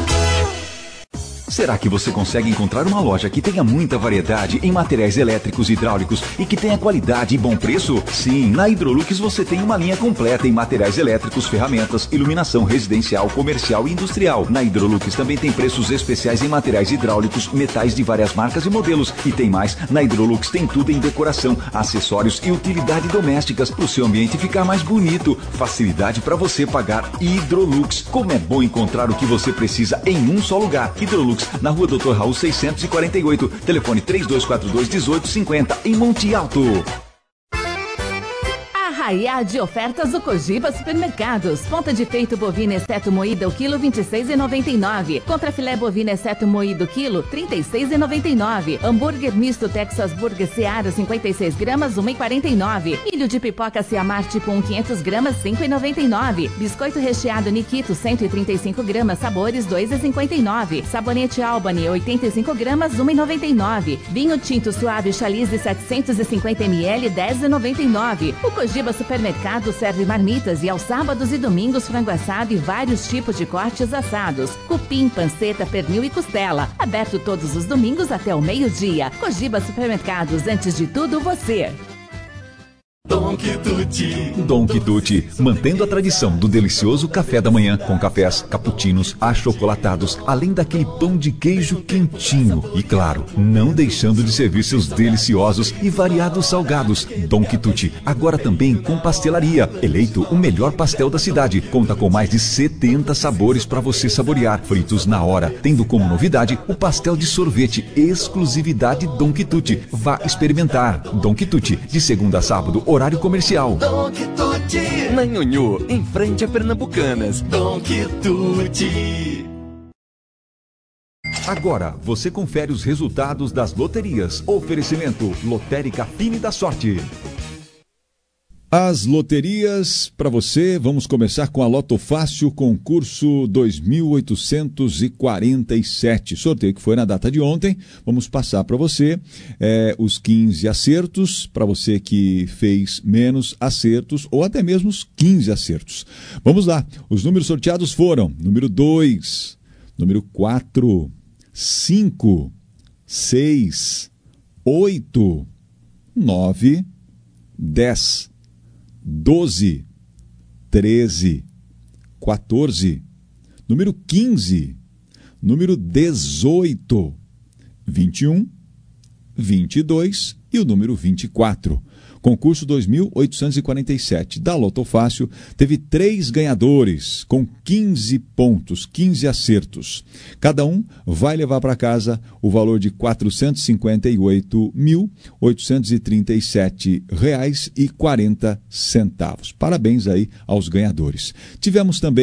Será que você consegue encontrar uma loja que tenha muita variedade em materiais elétricos e hidráulicos e que tenha qualidade e bom preço? Sim, na Hidrolux você tem uma linha completa em materiais elétricos, ferramentas, iluminação residencial, comercial e industrial. Na Hidrolux também tem preços especiais em materiais hidráulicos, metais de várias marcas e modelos. E tem mais, na Hidrolux tem tudo em decoração, acessórios e utilidade domésticas para o seu ambiente ficar mais bonito. Facilidade para você pagar Hidrolux. Como é bom encontrar o que você precisa em um só lugar. Hidrolux, na rua doutor Raul seiscentos e quarenta e oito, telefone três dois quatro dois, um oito cinco zero, em Monte Alto. Arraiá de ofertas do Cogiba Supermercados. Ponta de peito bovina exceto moída o quilo vinte e seis reais e noventa e nove. Contra filé bovina exceto moído quilo trinta e seis reais e noventa e nove. Hambúrguer misto Texas Burger Seara cinquenta e seis gramas um real e quarenta e nove. Milho de pipoca Ciamar tipo um quinhentas gramas cinco reais e noventa e nove. Biscoito recheado Nikito cento e trinta e cinco gramas sabores dois reais e cinquenta e nove. Sabonete Albany oitenta e cinco gramas um real e noventa e nove. Vinho tinto suave Chalice setecentos e cinquenta mililitros dez reais e noventa e nove. O Cogiba Supermercado serve marmitas e aos sábados e domingos frango assado e vários tipos de cortes assados. Cupim, panceta, pernil e costela. Aberto todos os domingos até o meio-dia. Cogiba Supermercados, antes de tudo você. Don Quituti. Don Quituti, mantendo a tradição do delicioso café da manhã com cafés, cappuccinos, achocolatados, além daquele pão de queijo quentinho. E claro, não deixando de servir seus deliciosos e variados salgados. Don Quituti, agora também com pastelaria. Eleito o melhor pastel da cidade. Conta com mais de setenta sabores para você saborear, fritos na hora, tendo como novidade o pastel de sorvete, exclusividade Don Quituti. Vá experimentar. Don Quituti, de segunda a sábado, horário comercial. Don Quituti. Na Nhonhô, em frente a Pernambucanas. Don Quituti. Agora, você confere os resultados das loterias. Oferecimento Lotérica Fine da Sorte. As loterias para você, vamos começar com a Loto Fácil, concurso dois mil oitocentos e quarenta e sete. Sorteio que foi na data de ontem. Vamos passar para você é, os quinze acertos, para você que fez menos acertos ou até mesmo os quinze acertos. Vamos lá, os números sorteados foram número dois, número quatro, cinco, seis, oito, nove, dez. doze, treze, quatorze, número quinze, número dezoito, vinte e um, vinte e dois e o número vinte e quatro. Concurso dois mil oitocentos e quarenta e sete da Loto Fácil teve três ganhadores com quinze pontos, quinze acertos. Cada um vai levar para casa o valor de quatrocentos e cinquenta e oito mil, oitocentos e trinta e sete reais e quarenta centavos. Parabéns aí aos ganhadores. Tivemos também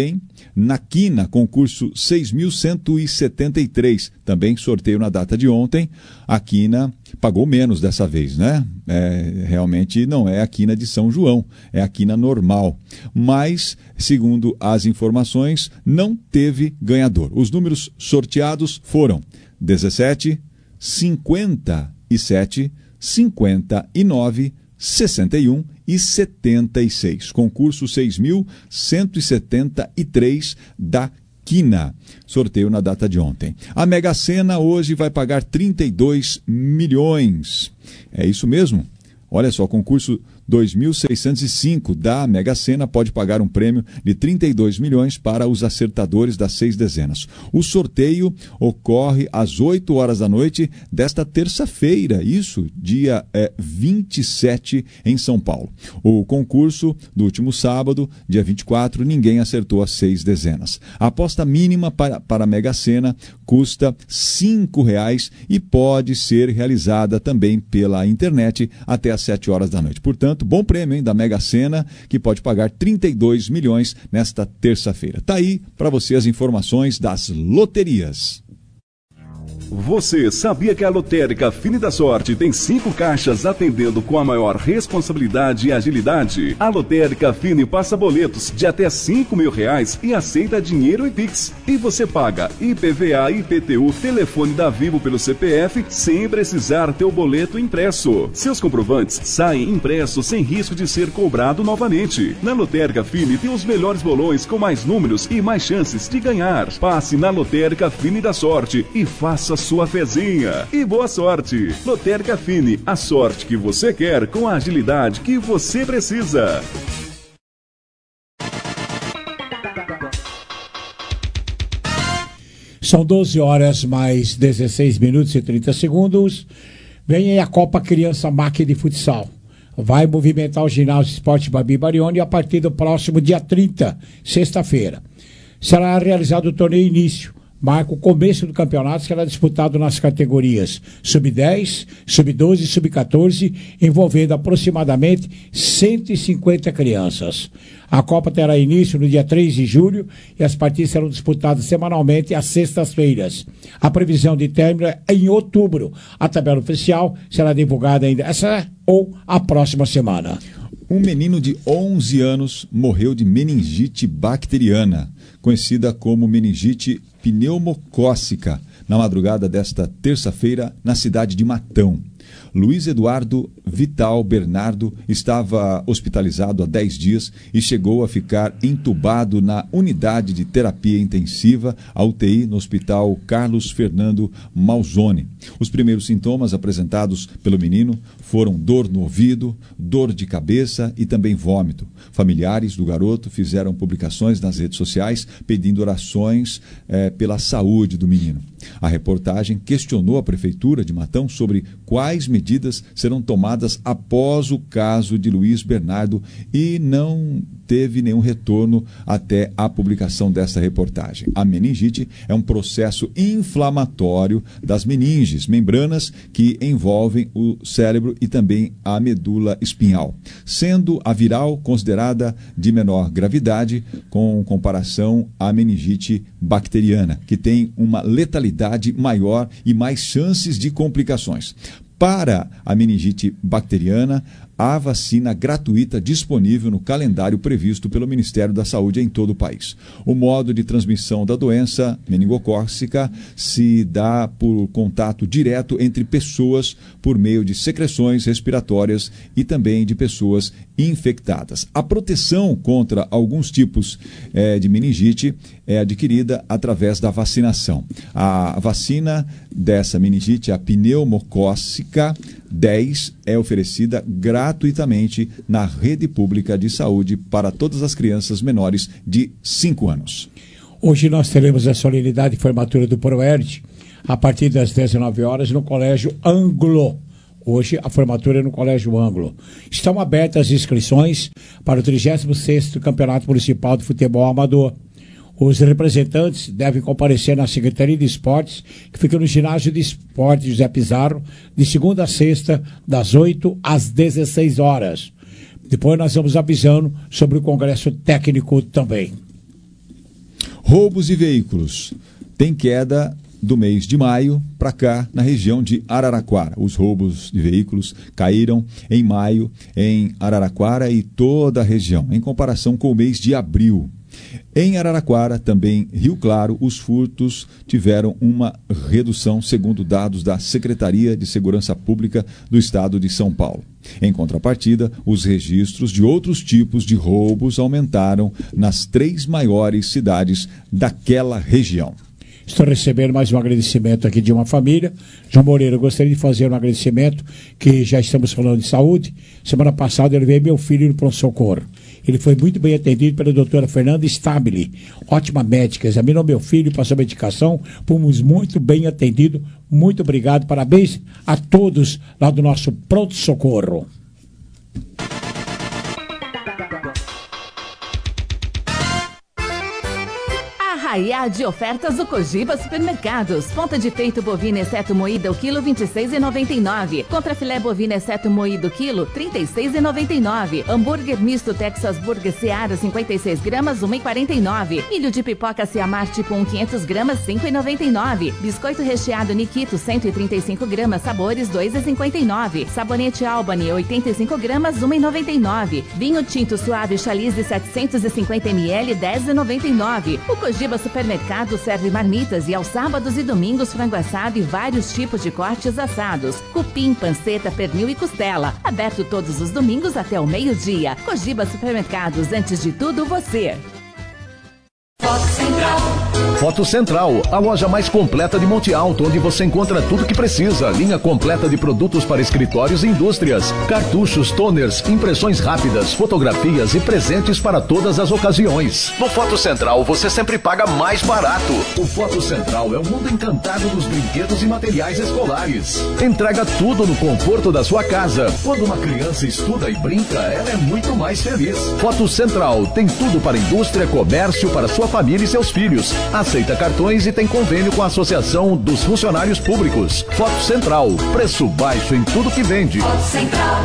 na Quina, concurso seis mil cento e setenta e três, também sorteio na data de ontem. A Quina pagou menos dessa vez, né? É, realmente não é a Quina de São João, é a Quina normal. Mas, segundo as informações, não teve ganhador. Os números sorteados foram dezessete, cinquenta e sete, cinquenta e nove, sessenta e um e setenta e seis. Concurso seis mil cento e setenta e três da Quina. Sorteio na data de ontem. A Mega Sena hoje vai pagar trinta e dois milhões. É isso mesmo? Olha só, concurso dois mil seiscentos e cinco da Mega Sena pode pagar um prêmio de trinta e dois milhões para os acertadores das seis dezenas. O sorteio ocorre às oito horas da noite desta terça-feira, isso, dia é, vinte e sete, em São Paulo. O concurso do último sábado, dia vinte e quatro, ninguém acertou as seis dezenas. A aposta mínima para, para a Mega Sena custa cinco reais e pode ser realizada também pela internet até às sete horas da noite. Portanto, bom prêmio, hein, da Mega Sena, que pode pagar trinta e dois milhões nesta terça-feira. Tá aí para você as informações das loterias. Você sabia que a Lotérica Fine da Sorte tem cinco caixas atendendo com a maior responsabilidade e agilidade? A Lotérica Fine passa boletos de até cinco mil reais e aceita dinheiro e Pix. E você paga I P V A, I P T U, telefone da Vivo pelo C P F sem precisar ter o boleto impresso. Seus comprovantes saem impressos sem risco de ser cobrado novamente. Na Lotérica Fine tem os melhores bolões com mais números e mais chances de ganhar. Passe na Lotérica Fine da Sorte e faça sua fezinha. E boa sorte! Lotérica Fine, a sorte que você quer com a agilidade que você precisa. São doze horas mais dezesseis minutos e trinta segundos. Vem aí a Copa Criança Máquina de Futsal. Vai movimentar o ginásio Esporte Babi Barione a partir do próximo dia trinta, sexta-feira. Será realizado o torneio início. Marca o começo do campeonato, que será disputado nas categorias sub dez, sub doze e sub quatorze, envolvendo aproximadamente cento e cinquenta crianças. A Copa terá início no dia três de julho e as partidas serão disputadas semanalmente às sextas-feiras. A previsão de término é em outubro. A tabela oficial será divulgada ainda essa ou a próxima semana. Um menino de onze anos morreu de meningite bacteriana, conhecida como meningite pneumocócica, na madrugada desta terça-feira, na cidade de Matão. Luiz Eduardo Vital Bernardo estava hospitalizado há dez dias e chegou a ficar entubado na unidade de terapia intensiva, a U T I, no Hospital Carlos Fernando Malzone. Os primeiros sintomas apresentados pelo menino foram dor no ouvido, dor de cabeça e também vômito. Familiares do garoto fizeram publicações nas redes sociais pedindo orações eh, pela saúde do menino. A reportagem questionou a Prefeitura de Matão sobre quais medidas serão tomadas após o caso de Luiz Bernardo e não teve nenhum retorno até a publicação desta reportagem. A meningite é um processo inflamatório das meninges, membranas que envolvem o cérebro e também a medula espinhal, sendo a viral considerada de menor gravidade com comparação à meningite bacteriana, que tem uma letalidade maior e mais chances de complicações. Para a meningite bacteriana, há vacina gratuita disponível no calendário previsto pelo Ministério da Saúde em todo o país. O modo de transmissão da doença meningocócica se dá por contato direto entre pessoas por meio de secreções respiratórias e também de pessoas infectadas. A proteção contra alguns tipos eh, de meningite é adquirida através da vacinação. A vacina dessa meningite, a pneumocócica dez, é oferecida gratuitamente na rede pública de saúde para todas as crianças menores de cinco anos. Hoje nós teremos a solenidade de formatura do ProERD a partir das dezenove horas no Colégio Anglo. Hoje a formatura é no Colégio Anglo. Estão abertas as inscrições para o trigésimo sexto Campeonato Municipal de Futebol Amador. Os representantes devem comparecer na Secretaria de Esportes, que fica no Ginásio de Esportes José Pizarro, de segunda a sexta, das oito às dezesseis horas. Depois nós vamos avisando sobre o Congresso Técnico também. Roubos de veículos. Tem queda do mês de maio para cá na região de Araraquara. Os roubos de veículos caíram em maio em Araraquara e toda a região, em comparação com o mês de abril. Em Araraquara, também Rio Claro, os furtos tiveram uma redução, segundo dados da Secretaria de Segurança Pública do Estado de São Paulo. Em contrapartida, os registros de outros tipos de roubos aumentaram nas três maiores cidades daquela região. Estou recebendo mais um agradecimento aqui de uma família. João Moreira, eu gostaria de fazer um agradecimento, que já estamos falando de saúde. Semana passada eu levei meu filho no pronto-socorro. Ele foi muito bem atendido pela doutora Fernanda Stabile, ótima médica, examinou meu filho, passou medicação, fomos muito bem atendidos. Muito obrigado, parabéns a todos lá do nosso pronto-socorro. Arraiá de ofertas do Cogiba Supermercados. Ponta de peito bovina exceto moída o quilo vinte e seis reais e noventa e nove centavos. Contra filé bovina exceto moído quilo trinta e seis reais e noventa e nove centavos. Hambúrguer misto Texas Burger Seara cinquenta e seis gramas um real e quarenta e nove centavos. Milho de pipoca Ciamar tipo um quinhentas gramas cinco reais e noventa e nove centavos. Biscoito recheado Nikito cento e trinta e cinco gramas sabores dois reais e cinquenta e nove centavos. Sabonete Albany oitenta e cinco gramas um real e noventa e nove centavos. Vinho tinto suave Chalice setecentos e cinquenta mililitros dez reais e noventa e nove centavos. O Cogiba Supermercado serve marmitas e aos sábados e domingos frango assado e vários tipos de cortes assados. Cupim, panceta, pernil e costela. Aberto todos os domingos até o meio-dia. Cogiba Supermercados, antes de tudo, você. Foto Central. Foto Central, a loja mais completa de Monte Alto, onde você encontra tudo que precisa. Linha completa de produtos para escritórios e indústrias. Cartuchos, toners, impressões rápidas, fotografias e presentes para todas as ocasiões. No Foto Central, você sempre paga mais barato. O Foto Central é o mundo encantado dos brinquedos e materiais escolares. Entrega tudo no conforto da sua casa. Quando uma criança estuda e brinca, ela é muito mais feliz. Foto Central tem tudo para indústria, comércio, para sua família e seus filhos. Aceita cartões e tem convênio com a Associação dos Funcionários Públicos. Foto Central, preço baixo em tudo que vende. Foto Central.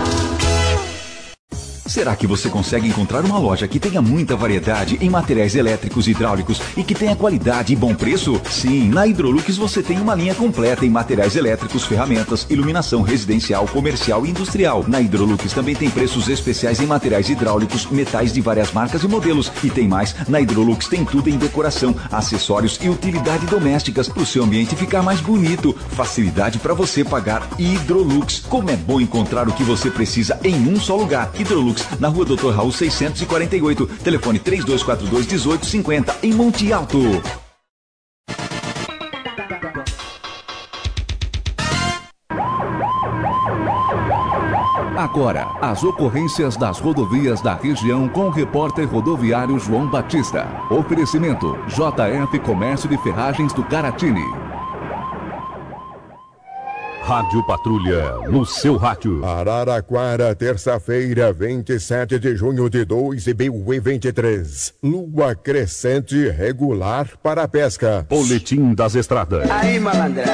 Será que você consegue encontrar uma loja que tenha muita variedade em materiais elétricos e hidráulicos e que tenha qualidade e bom preço? Sim, na Hidrolux você tem uma linha completa em materiais elétricos, ferramentas, iluminação residencial, comercial e industrial. Na Hidrolux também tem preços especiais em materiais hidráulicos, metais de várias marcas e modelos. E tem mais, na Hidrolux tem tudo em decoração, acessórios e utilidade domésticas para o seu ambiente ficar mais bonito. Facilidade para você pagar. Hidrolux. Como é bom encontrar o que você precisa em um só lugar. Hidrolux, na rua doutor Raul seiscentos e quarenta e oito, telefone três dois quatro dois, um oito cinco zero, em Monte Alto. Agora, as ocorrências das rodovias da região com o repórter rodoviário João Batista. Oferecimento J F Comércio de Ferragens do Caratini. Rádio Patrulha, no seu rádio. Araraquara, terça-feira, vinte e sete de junho de dois mil e vinte e três. Lua crescente regular para a pesca. Boletim das estradas. Aí, malandra.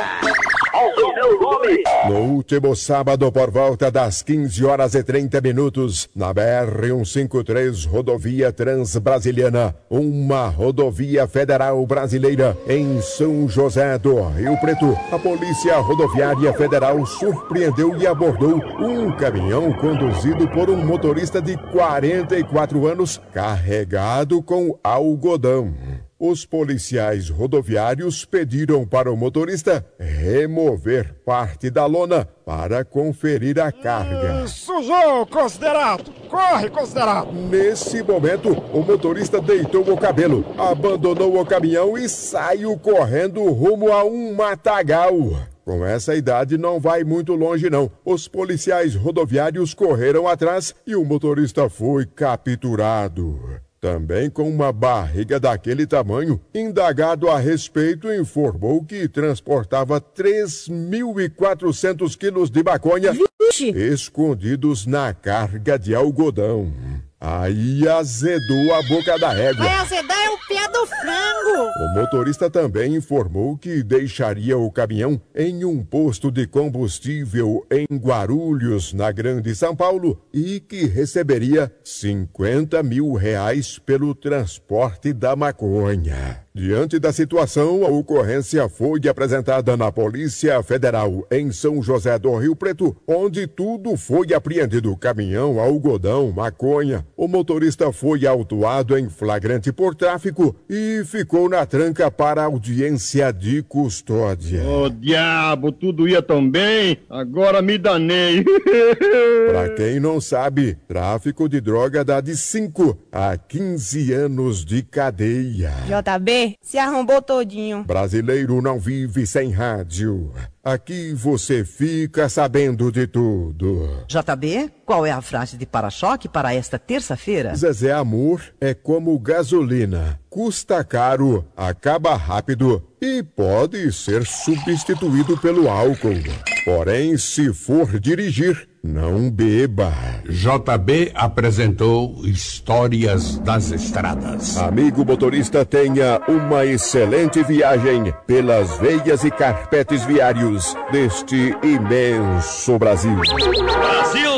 No último sábado, por volta das quinze horas e trinta minutos, na B R cento e cinquenta e três, rodovia Transbrasiliana, uma rodovia federal brasileira, em São José do Rio Preto, a Polícia Rodoviária Federal surpreendeu e abordou um caminhão conduzido por um motorista de quarenta e quatro anos, carregado com algodão. Os policiais rodoviários pediram para o motorista remover parte da lona para conferir a carga. Sujou, considerado! Corre, considerado! Nesse momento, o motorista deitou o cabelo, abandonou o caminhão e saiu correndo rumo a um matagal. Com essa idade não vai muito longe não. Os policiais rodoviários correram atrás e o motorista foi capturado. Também com uma barriga daquele tamanho, indagado a respeito, informou que transportava três mil e quatrocentos quilos de maconha Vixe. escondidos na carga de algodão. Aí azedou a boca da régua. Vai azedar é o pé do frango. O motorista também informou que deixaria o caminhão em um posto de combustível em Guarulhos, na Grande São Paulo, e que receberia cinquenta mil reais pelo transporte da maconha. Diante da situação, a ocorrência foi apresentada na Polícia Federal em São José do Rio Preto, onde tudo foi apreendido: caminhão, algodão, maconha. O motorista foi autuado em flagrante por tráfico e ficou na tranca para audiência de custódia. Ô, diabo, tudo ia tão bem, agora me danei. Pra quem não sabe, tráfico de droga dá de cinco a quinze anos de cadeia. J B, se arrombou todinho. Brasileiro não vive sem rádio. Aqui você fica sabendo de tudo. J B, qual é a frase de para-choque para esta terça-feira? Zezé, amor é como gasolina. Custa caro, acaba rápido e pode ser substituído pelo álcool. Porém, se for dirigir, não beba. J B apresentou Histórias das Estradas. Amigo motorista, tenha uma excelente viagem pelas veias e carpetes viários deste imenso Brasil. Brasil!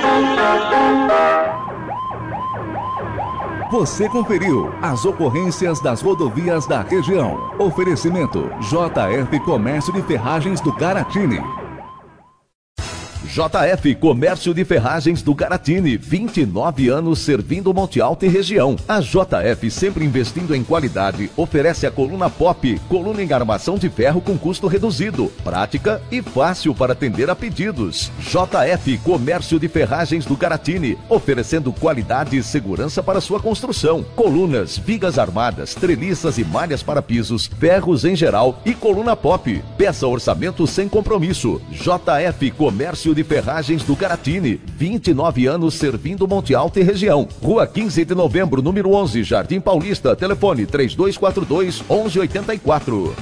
Você conferiu as ocorrências das rodovias da região. Oferecimento J F Comércio de Ferragens do Caratini. J F Comércio de Ferragens do Caratini, vinte e nove anos servindo Monte Alto e região. A J F, sempre investindo em qualidade, oferece a coluna Pop, coluna em armação de ferro com custo reduzido, prática e fácil para atender a pedidos. J F Comércio de Ferragens do Caratini, oferecendo qualidade e segurança para sua construção. Colunas, vigas armadas, treliças e malhas para pisos, ferros em geral e coluna Pop. Peça orçamento sem compromisso. J F Comércio de Ferragens do Caratini, vinte e nove anos servindo Monte Alto e região. Rua quinze de novembro, número onze, Jardim Paulista. Telefone três dois quatro dois, onze oitenta e quatro.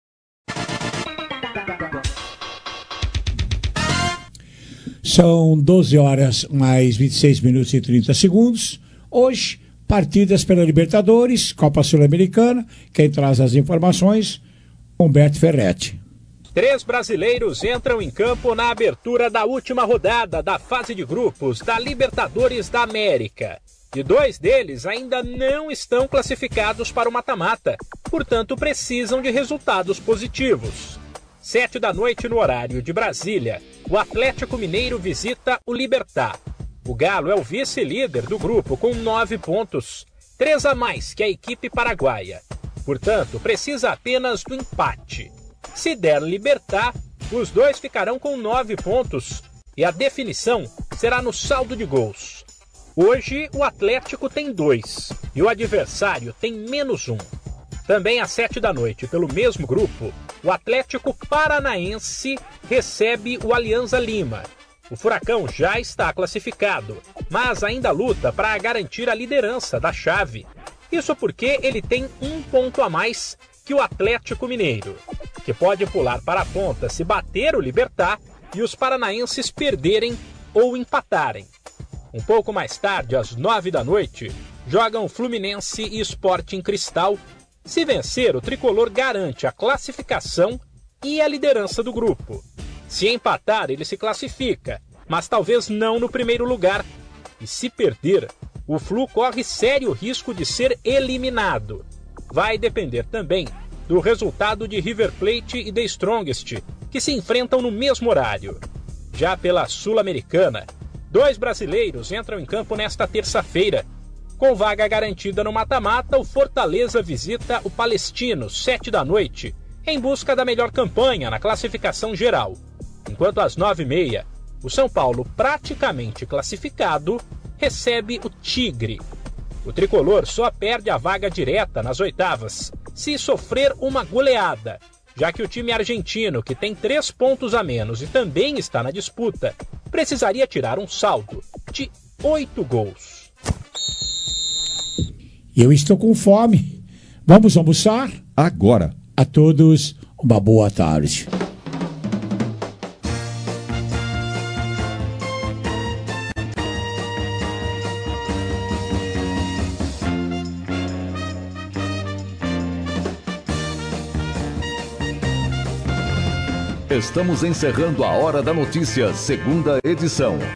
São doze horas mais vinte e seis minutos e trinta segundos. Hoje, partidas pela Libertadores, Copa Sul-Americana. Quem traz as informações, Humberto Ferretti. Três brasileiros entram em campo na abertura da última rodada da fase de grupos da Libertadores da América. E dois deles ainda não estão classificados para o mata-mata, portanto precisam de resultados positivos. Sete da noite no horário de Brasília, o Atlético Mineiro visita o Libertad. O Galo é o vice-líder do grupo com nove pontos, três a mais que a equipe paraguaia. Portanto, precisa apenas do empate. Se der Libertad, os dois ficarão com nove pontos e a definição será no saldo de gols. Hoje, o Atlético tem dois e o adversário tem menos um. Também às sete da noite, pelo mesmo grupo, o Atlético Paranaense recebe o Alianza Lima. O Furacão já está classificado, mas ainda luta para garantir a liderança da chave. Isso porque ele tem um ponto a mais que o Atlético Mineiro, que pode pular para a ponta se bater o Libertad e os paranaenses perderem ou empatarem. Um pouco mais tarde, às nove da noite, jogam Fluminense e Sporting Cristal. Se vencer, o tricolor garante a classificação e a liderança do grupo. Se empatar, ele se classifica, mas talvez não no primeiro lugar. E se perder, o Flu corre sério risco de ser eliminado. Vai depender também do resultado de River Plate e The Strongest, que se enfrentam no mesmo horário. Já pela Sul-Americana, dois brasileiros entram em campo nesta terça-feira. Com vaga garantida no mata-mata, o Fortaleza visita o Palestino, sete da noite, em busca da melhor campanha na classificação geral. Enquanto às nove e meia, o São Paulo, praticamente classificado, recebe o Tigre. O tricolor só perde a vaga direta nas oitavas se sofrer uma goleada, já que o time argentino, que tem três pontos a menos e também está na disputa, precisaria tirar um saldo de oito gols. Eu estou com fome. Vamos almoçar? Agora. A todos, uma boa tarde. Estamos encerrando a Hora da Notícia, segunda edição.